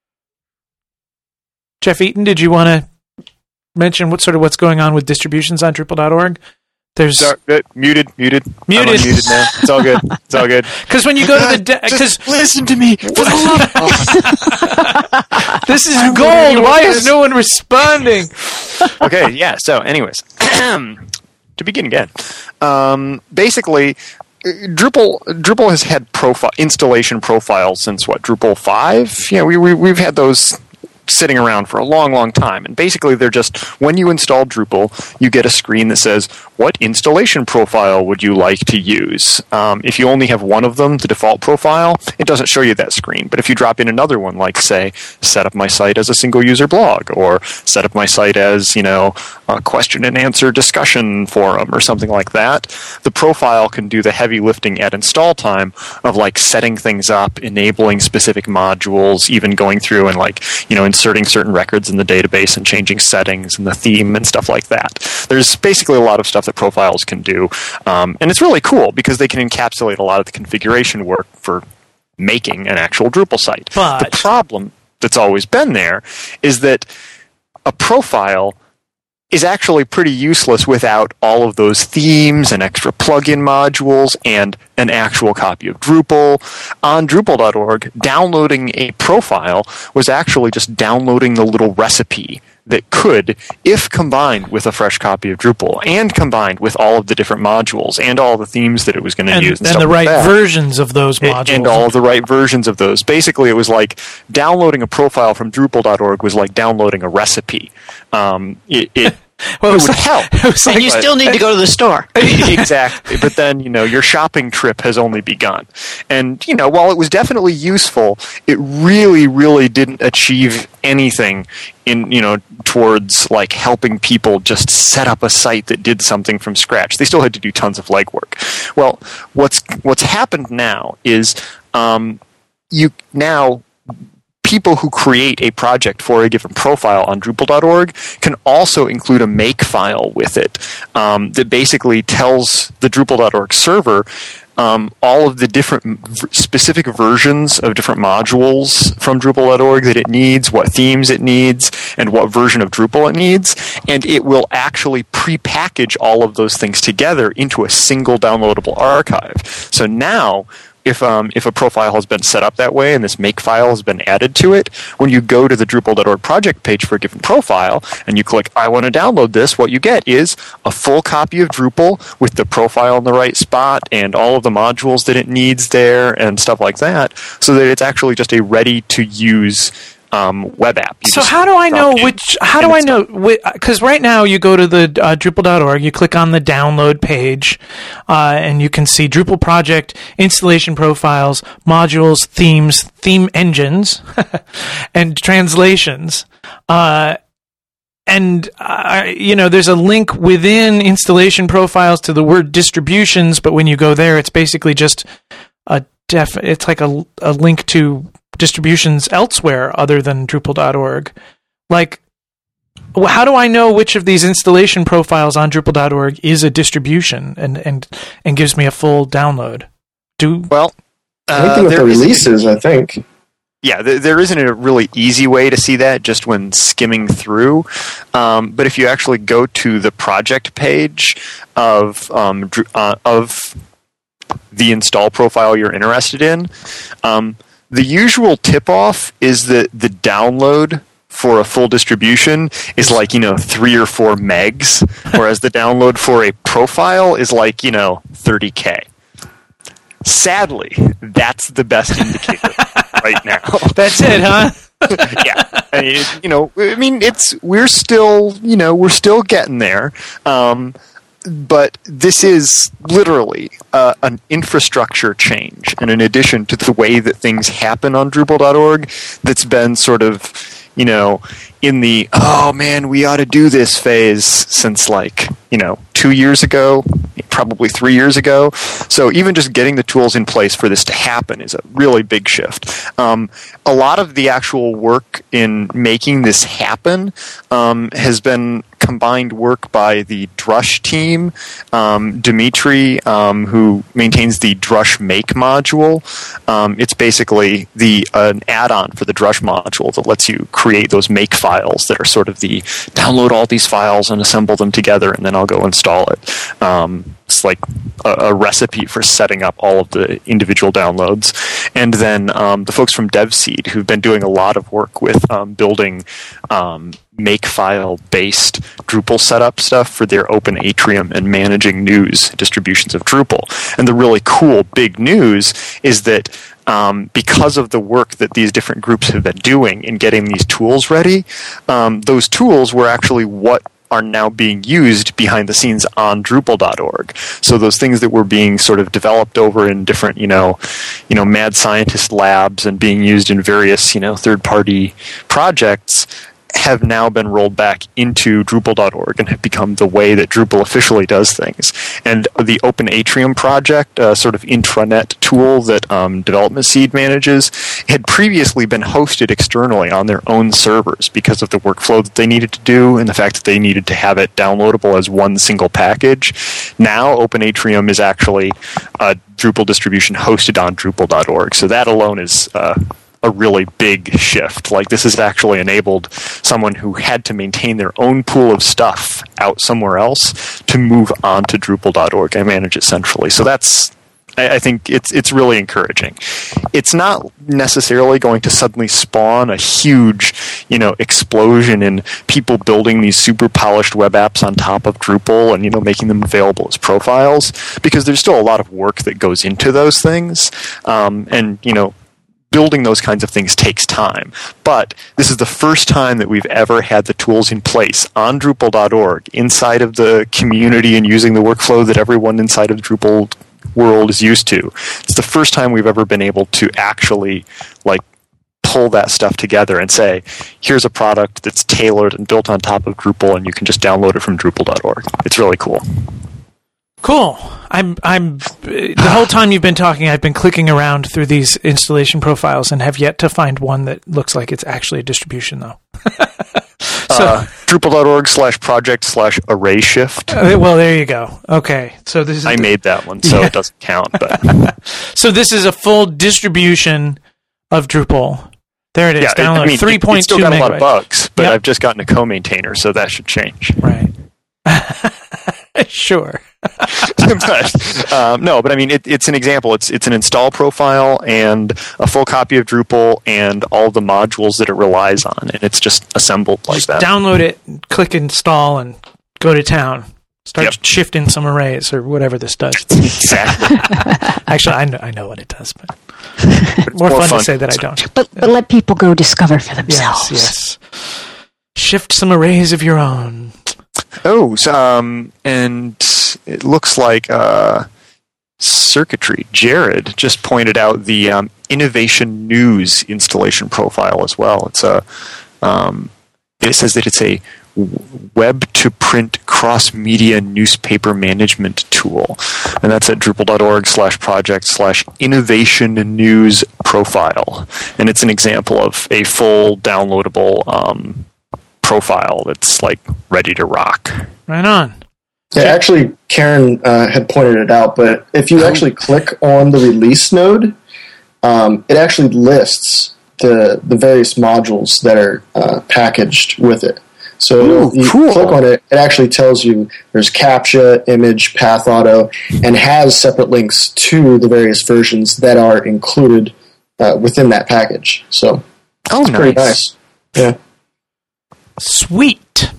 Jeff Eaton, did you want to mention what sort of what's going on with distributions on Drupal dot org? There's So, good. Muted, muted, Muted. I'm unmuted now. It's all good. It's all good. because when you go to the because Just listen to me. For the love of- this is I gold. wouldn't Why do is this. no one responding? okay, yeah. So, anyways, to begin again, um, basically, uh, Drupal Drupal has had profile installation profiles since what Drupal five. Yeah, we, we we've had those sitting around for a long, long time. And basically, they're just when you install Drupal, you get a screen that says, "What installation profile would you like to use?" Um, if you only have one of them, the default profile, it doesn't show you that screen. But if you drop in another one, like say, set up my site as a single user blog, or set up my site as, you know, a question and answer discussion forum or something like that, the profile can do the heavy lifting at install time of like setting things up, enabling specific modules, even going through and like, you know, inserting certain records in the database and changing settings and the theme and stuff like that. There's basically a lot of stuff that profiles can do. Um, and it's really cool because they can encapsulate a lot of the configuration work for making an actual Drupal site. But- the problem that's always been there is that a profile is actually pretty useless without all of those themes and extra plugin modules and an actual copy of Drupal. On Drupal dot org, downloading a profile was actually just downloading the little recipe that could, if combined with a fresh copy of Drupal and combined with all of the different modules and all the themes that it was going to and, use and, and stuff the like right that, versions of those modules. and all of the right versions of those. Basically, it was like downloading a profile from Drupal dot org was like downloading a recipe. Um, it, it well, it, it was would like, help. It was And like, you still need to go to the store. Exactly. But then, you know, your shopping trip has only begun. And, you know, while it was definitely useful, it really, really didn't achieve anything in, you know, towards like helping people just set up a site that did something from scratch. They still had to do tons of legwork. Well, what's what's happened now is um, you now people who create a project for a given profile on Drupal dot org can also include a make file with it um, that basically tells the Drupal dot org server um, all of the different v- specific versions of different modules from Drupal dot org that it needs, what themes it needs, and what version of Drupal it needs, and it will actually pre-package all of those things together into a single downloadable archive. So now, If um, if a profile has been set up that way and this make file has been added to it, when you go to the Drupal dot org project page for a given profile and you click, I want to download this, what you get is a full copy of Drupal with the profile in the right spot and all of the modules that it needs there and stuff like that, so that it's actually just a ready-to-use Um, web app. You so just how do I drop know it in which? How do and I it's know? done. Because right now you go to the uh, Drupal dot org, you click on the download page, uh, and you can see Drupal project installation profiles, modules, themes, theme engines, and translations. Uh, and uh, you know, there's a link within installation profiles to the word distributions, but when you go there, it's basically just a def. It's like a a link to distributions elsewhere other than Drupal dot org. Like, how do I know which of these installation profiles on Drupal dot org is a distribution and, and, and gives me a full download? Do Well, uh, Anything with the there isn't- releases, I think. Yeah, there, there isn't a really easy way to see that just when skimming through. Um, but if you actually go to the project page of um, Dru- uh, of the install profile you're interested in, um, the usual tip-off is that the download for a full distribution is like, you know, three or four megs, whereas the download for a profile is like, you know, thirty K. Sadly, that's the best indicator right now. that's it, huh? Yeah, I mean, you know, I mean, it's we're still, you know, we're still getting there. Um, But this is literally uh, an infrastructure change and an addition to the way that things happen on Drupal dot org that's been sort of, you know, in the, oh man, we ought to do this phase since like, you know, two years ago, probably three years ago. So even just getting the tools in place for this to happen is a really big shift. Um, a lot of the actual work in making this happen um, has been combined work by the Drush team, um, Dimitri, um, who maintains the Drush Make module. Um, it's basically the uh, an add-on for the Drush module that lets you create those make files that are sort of the download all these files and assemble them together, and then I'll go install it. Um, it's like a, a recipe for setting up all of the individual downloads. And then um, the folks from DevSeed, who've been doing a lot of work with um, building um, Makefile-based Drupal setup stuff for their Open Atrium and managing news distributions of Drupal. And the really cool big news is that um, because of the work that these different groups have been doing in getting these tools ready, um, those tools were actually what are now being used behind the scenes on Drupal dot org. So those things that were being sort of developed over in different, you know, you know, mad scientist labs and being used in various, you know, third-party projects have now been rolled back into Drupal dot org and have become the way that Drupal officially does things. And the Open Atrium project, a sort of intranet tool that um, Development Seed manages, had previously been hosted externally on their own servers because of the workflow that they needed to do and the fact that they needed to have it downloadable as one single package. Now Open Atrium is actually a Drupal distribution hosted on Drupal dot org. So that alone is Uh, a really big shift. Like, this has actually enabled someone who had to maintain their own pool of stuff out somewhere else to move on to Drupal dot org and manage it centrally. So that's I, I think it's it's really encouraging. It's not necessarily going to suddenly spawn a huge, you know, explosion in people building these super polished web apps on top of Drupal and, you know, making them available as profiles, because there's still a lot of work that goes into those things. Um, and, you know, building those kinds of things takes time. But this is the first time that we've ever had the tools in place on Drupal dot org, inside of the community and using the workflow that everyone inside of the Drupal world is used to. It's the first time we've ever been able to actually, like, pull that stuff together and say, here's a product that's tailored and built on top of Drupal, and you can just download it from Drupal dot org. It's really cool. Cool. I'm. I'm. The whole time you've been talking, I've been clicking around through these installation profiles and have yet to find one that looks like it's actually a distribution, though. so, uh, Drupal dot org slash project slash array shift. Uh, well, there you go. Okay, so this is. I made that one, so yeah. it doesn't count. But so this is a full distribution of Drupal. There it is. yeah, Download I mean, three point two it, it's still got megabytes. a lot of bugs, but Yep. I've just gotten a co-maintainer, so that should change. Right. Sure. but, um, no, but I mean, it, it's an example. It's it's an install profile and a full copy of Drupal and all the modules that it relies on, and it's just assembled like Just that. download it, click install, and go to town. Start Yep. shifting some arrays or whatever this does. Exactly. Actually, I know, I know what it does, but But it's more, fun, to say that I don't. But but let people go discover for themselves. Yes, yes. Shift some arrays of your own. Oh, so, um, and it looks like uh, Circuitry. Jared just pointed out the um, Innovation News installation profile as well. It's a. Um, it says that it's a web-to-print cross-media newspaper management tool, and that's at Drupal dot org slash project slash innovation news profile, and it's an example of a full downloadable um, profile that's like ready to rock. Right on. Yeah, actually, Karen uh, had pointed it out, but if you actually click on the release node, um, it actually lists the the various modules that are uh, packaged with it. So Ooh, you cool. click on it, it actually tells you there's CAPTCHA, image, path auto, and has separate links to the various versions that are included uh, within that package. So Oh, it's pretty nice. nice. Yeah. Sweet.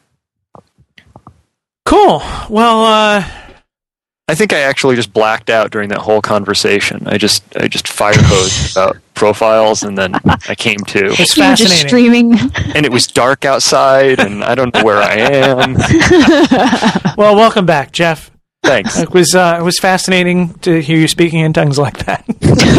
Cool. Well, uh, I think I actually just blacked out during that whole conversation. I just I just fire hosed about profiles, and then I came to, it's You were just fascinating. streaming. and it was dark outside, and I don't know where I am. Well, welcome back, Jeff. Thanks. It was uh, it was fascinating to hear you speaking in tongues like that.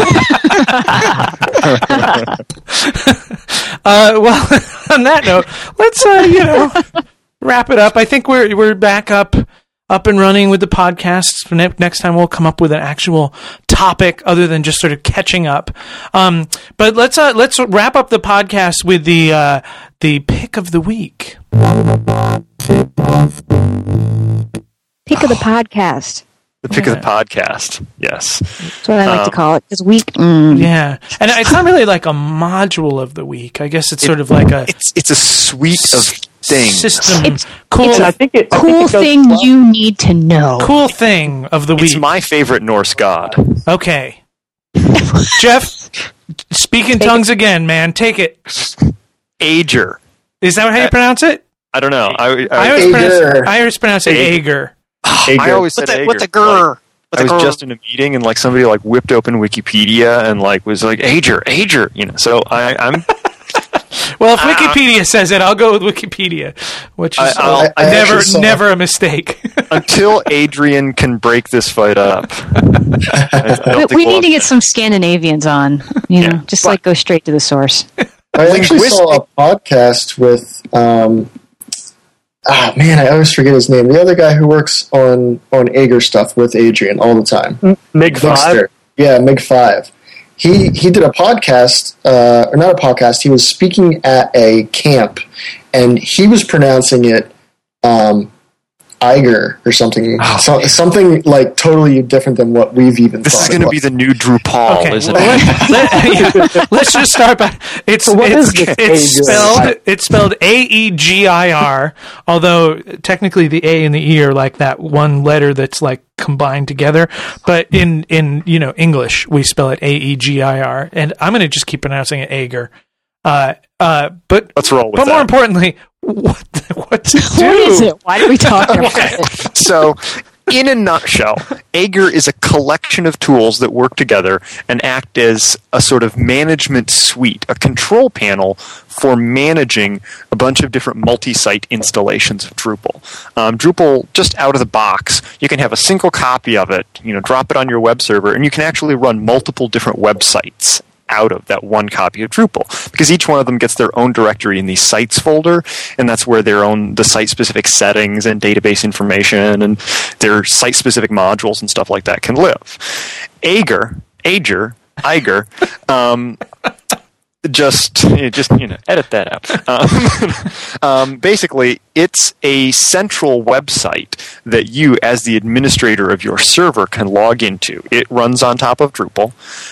uh, well, on that note, let's uh, you know wrap it up. I think we're we're back up up and running with the podcast. Ne- Next time we'll come up with an actual topic other than just sort of catching up. Um, but let's uh, let's wrap up the podcast with the uh, the pick of the week. Pick of the podcast. The pick of the podcast. Yes. That's what I like Um, to call it. Because week. Mm. Yeah, and it's not really like a module of the week. I guess it's sort of like a It's it's a suite of things. system. It's- cool, And I think it. I think Cool it goes thing well- you need to know. cool thing of the It's week. my favorite Norse god. Okay, Jeff, speak in tongues again, man. Take it. Ager. Is that how you pronounce it? I don't know. I, I I, always pronounce Ager. I always pronounce it Ager. I always With said the, Ager. with the grr. Like, With I the was grr. just in a meeting, and like somebody like whipped open Wikipedia and like was like Ager, Ager, you know. So I, I'm Well, if Wikipedia says it, I'll go with Wikipedia, which is I- I'll- uh, I never actually saw- never a mistake. until Adrian can break this fight up. I, I don't But think we we'll need to have- get some Scandinavians on. You know, Yeah. just like go straight to the source. I actually saw a podcast with, um, ah, man, I always forget his name. The other guy who works on on Ager stuff with Adrian all the time. Mig five. Dexter. Yeah, Mig Five. He he did a podcast, uh, or not a podcast. He was speaking at a camp, and he was pronouncing it um, Eiger or something, Oh, so, something like totally different than what we've even This thought. is going to it be was. the new Drupal, Okay, isn't well, it? let, let, yeah, let's just start by it's So what it's, is this it's Aegir? spelled it's spelled A E G I R, although technically the A and the E are like that one letter that's like combined together. But in in you know English we spell it A E G I R, and I'm going to just keep pronouncing it Aegir. Uh, uh, but Let's roll with but that. more importantly, what what's it do? What is it? Why do we talk about it? So, in a nutshell, Aegir is a collection of tools that work together and act as a sort of management suite, a control panel for managing a bunch of different multi-site installations of Drupal. Um, Drupal, just out of the box, you can have a single copy of it, you know, drop it on your web server, and you can actually run multiple different websites out of that one copy of Drupal, because each one of them gets their own directory in the sites folder, and that's where their own the site specific settings and database information and their site specific modules and stuff like that can live. Aegir, Aegir, Aegir, um, just just you know edit that out. Um, um, basically, it's a central website that you, as the administrator of your server, can log into. It runs on top of Drupal.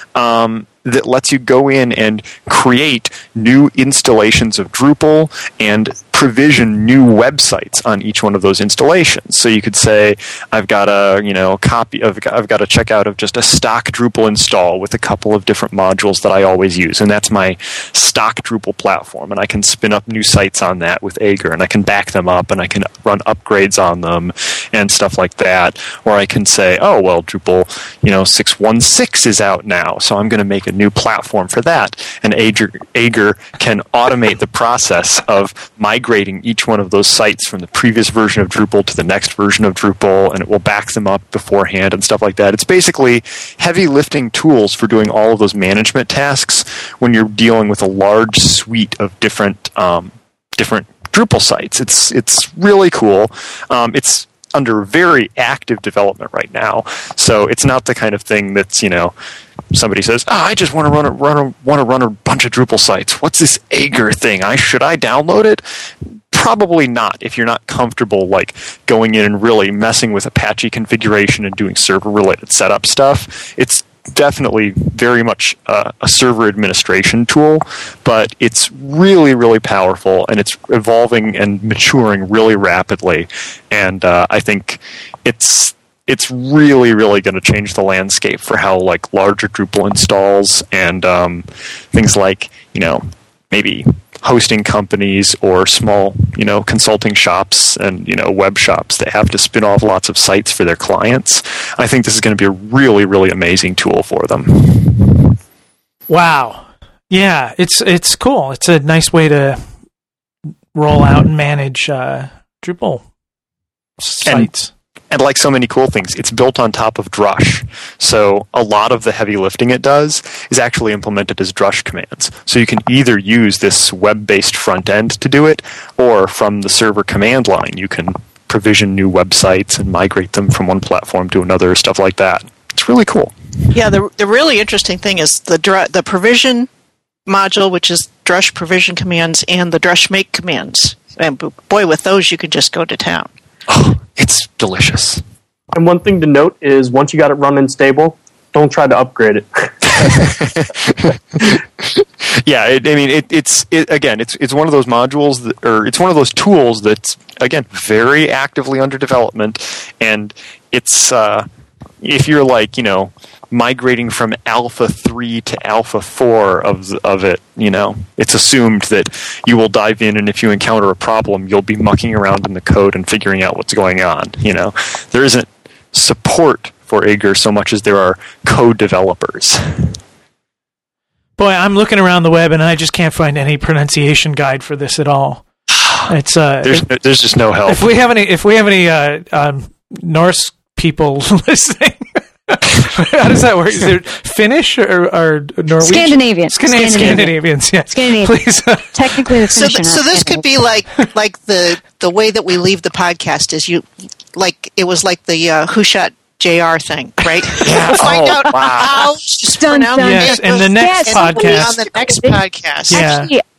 Um, that lets you go in and create new installations of Drupal and provision new websites on each one of those installations. So you could say, I've got a you know copy of I've got a checkout of just a stock Drupal install with a couple of different modules that I always use, and that's my stock Drupal platform. And I can spin up new sites on that with Aegir, and I can back them up, and I can run upgrades on them and stuff like that. Or I can say, oh well, Drupal you know six one six is out now, so I'm going to make a new platform for that. And Aegir, Aegir can automate the process of migrating each one of those sites from the previous version of Drupal to the next version of Drupal, and it will back them up beforehand and stuff like that. It's basically heavy lifting tools for doing all of those management tasks when you're dealing with a large suite of different um, different Drupal sites. It's it's really cool. Um, it's under very active development right now, so it's not the kind of thing that's you know somebody says, oh, I just want to run a, run a, want to run a bunch of Drupal sites. What's this Aegir thing? I should I download it? Probably not if you're not comfortable like going in and really messing with Apache configuration and doing server related setup stuff. It's definitely very much uh, a server administration tool, but it's really, really powerful, and it's evolving and maturing really rapidly. And uh, I think it's it's really, really going to change the landscape for how like larger Drupal installs and um, things like you know maybe hosting companies or small you know consulting shops and you know web shops that have to spin off lots of sites for their clients. I think this is going to be a really, really amazing tool for them. Wow. Yeah, it's it's cool. It's a nice way to roll out and manage uh, Drupal sites. And, and like so many cool things, it's built on top of Drush. So a lot of the heavy lifting it does is actually implemented as Drush commands. So you can either use this web-based front end to do it, or from the server command line, you can provision new websites and migrate them from one platform to another, stuff like that. It's really cool. Yeah, the the really interesting thing is the dr- the provision module, which is Drush provision commands, and the Drush make commands. And boy, with those, you could just go to town. Oh, it's delicious. And one thing to note is once you got it running stable, don't try to upgrade it. Yeah, it, I mean, it, it's it, again, it's it's one of those modules that, or it's one of those tools that's again very actively under development, and it's uh, if you're like you know migrating from Alpha three to Alpha four of of it, you know, it's assumed that you will dive in, and if you encounter a problem, you'll be mucking around in the code and figuring out what's going on. You know, there isn't support for Aegir so much as there are code developers. Boy, I'm looking around the web and I just can't find any pronunciation guide for this at all. It's uh, There's if, no, there's just no help. if we have any, if we have any uh, um, Norse people listening, how does that work? Is it Finnish or, or Norwegian? Scandinavian. Scandinavian. Scandinavian. Scandinavians, yes. Scandinavian. Please. Uh, Technically, the So, Finnish th- are so not this could be Scandinavian. like like the the way that we leave the podcast is you like it was like the uh, Who Shot J R thing, right? Yeah. Find Oh, out wow. how to Dun, pronounce dun, yes, it. and the next Yes. And it'll be podcast. on the next podcast. Yeah. Actually,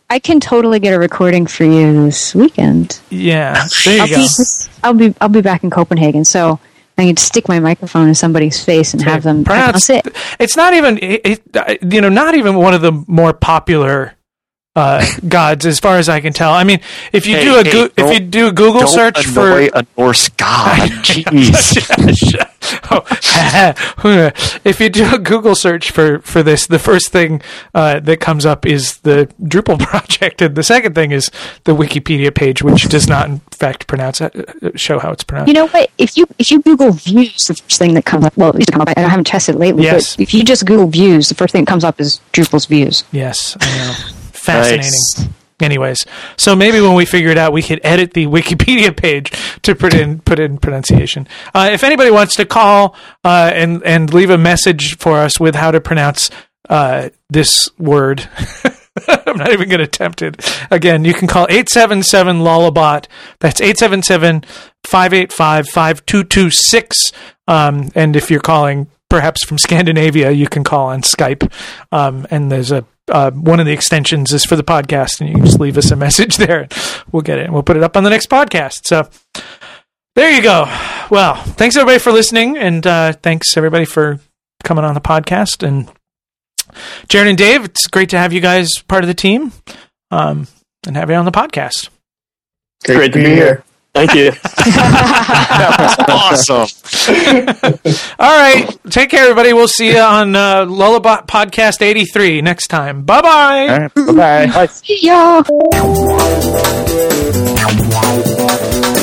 I can totally get a recording for you this weekend. Yeah, there you I'll go. be, I'll be I'll be back in Copenhagen, so I can stick my microphone in somebody's face and have them pronounce it. It's not even it, it, you know not even one of the more popular uh, gods, as far as I can tell. I mean, if you Hey, do a hey, go- if you do a Google don't search for a Norse god, jeez. oh, if you do a Google search for, for this, the first thing uh, that comes up is the Drupal project, and the second thing is the Wikipedia page, which does not, in fact, pronounce it, show how it's pronounced. You know what? If you if you Google views, the first thing that comes up. Well, it used to come up. I haven't tested it lately. Yes. But if you just Google views, the first thing that comes up is Drupal's views. Yes, I know. Fascinating. Nice. Anyways, so maybe when we figure it out, we could edit the Wikipedia page to put in put in pronunciation. Uh, if anybody wants to call uh, and and leave a message for us with how to pronounce uh, this word, I'm not even going to attempt it. Again, you can call eight seven seven Lullabot. That's eight seven seven, five eight five, five two two six. Um, and if you're calling perhaps from Scandinavia, you can call on Skype. Um, and there's a Uh, one of the extensions is for the podcast, and you can just leave us a message there. We'll get it, and we'll put it up on the next podcast. So there you go. Well, thanks everybody for listening, and uh, thanks everybody for coming on the podcast. And Jared and Dave, it's great to have you guys part of the team, um, and have you on the podcast. Great, Great to be here. Thank you. That was awesome. All right, take care, everybody. We'll see you on uh, Lullabot Podcast eighty-three next time. Bye-bye. All right, bye-bye. See ya.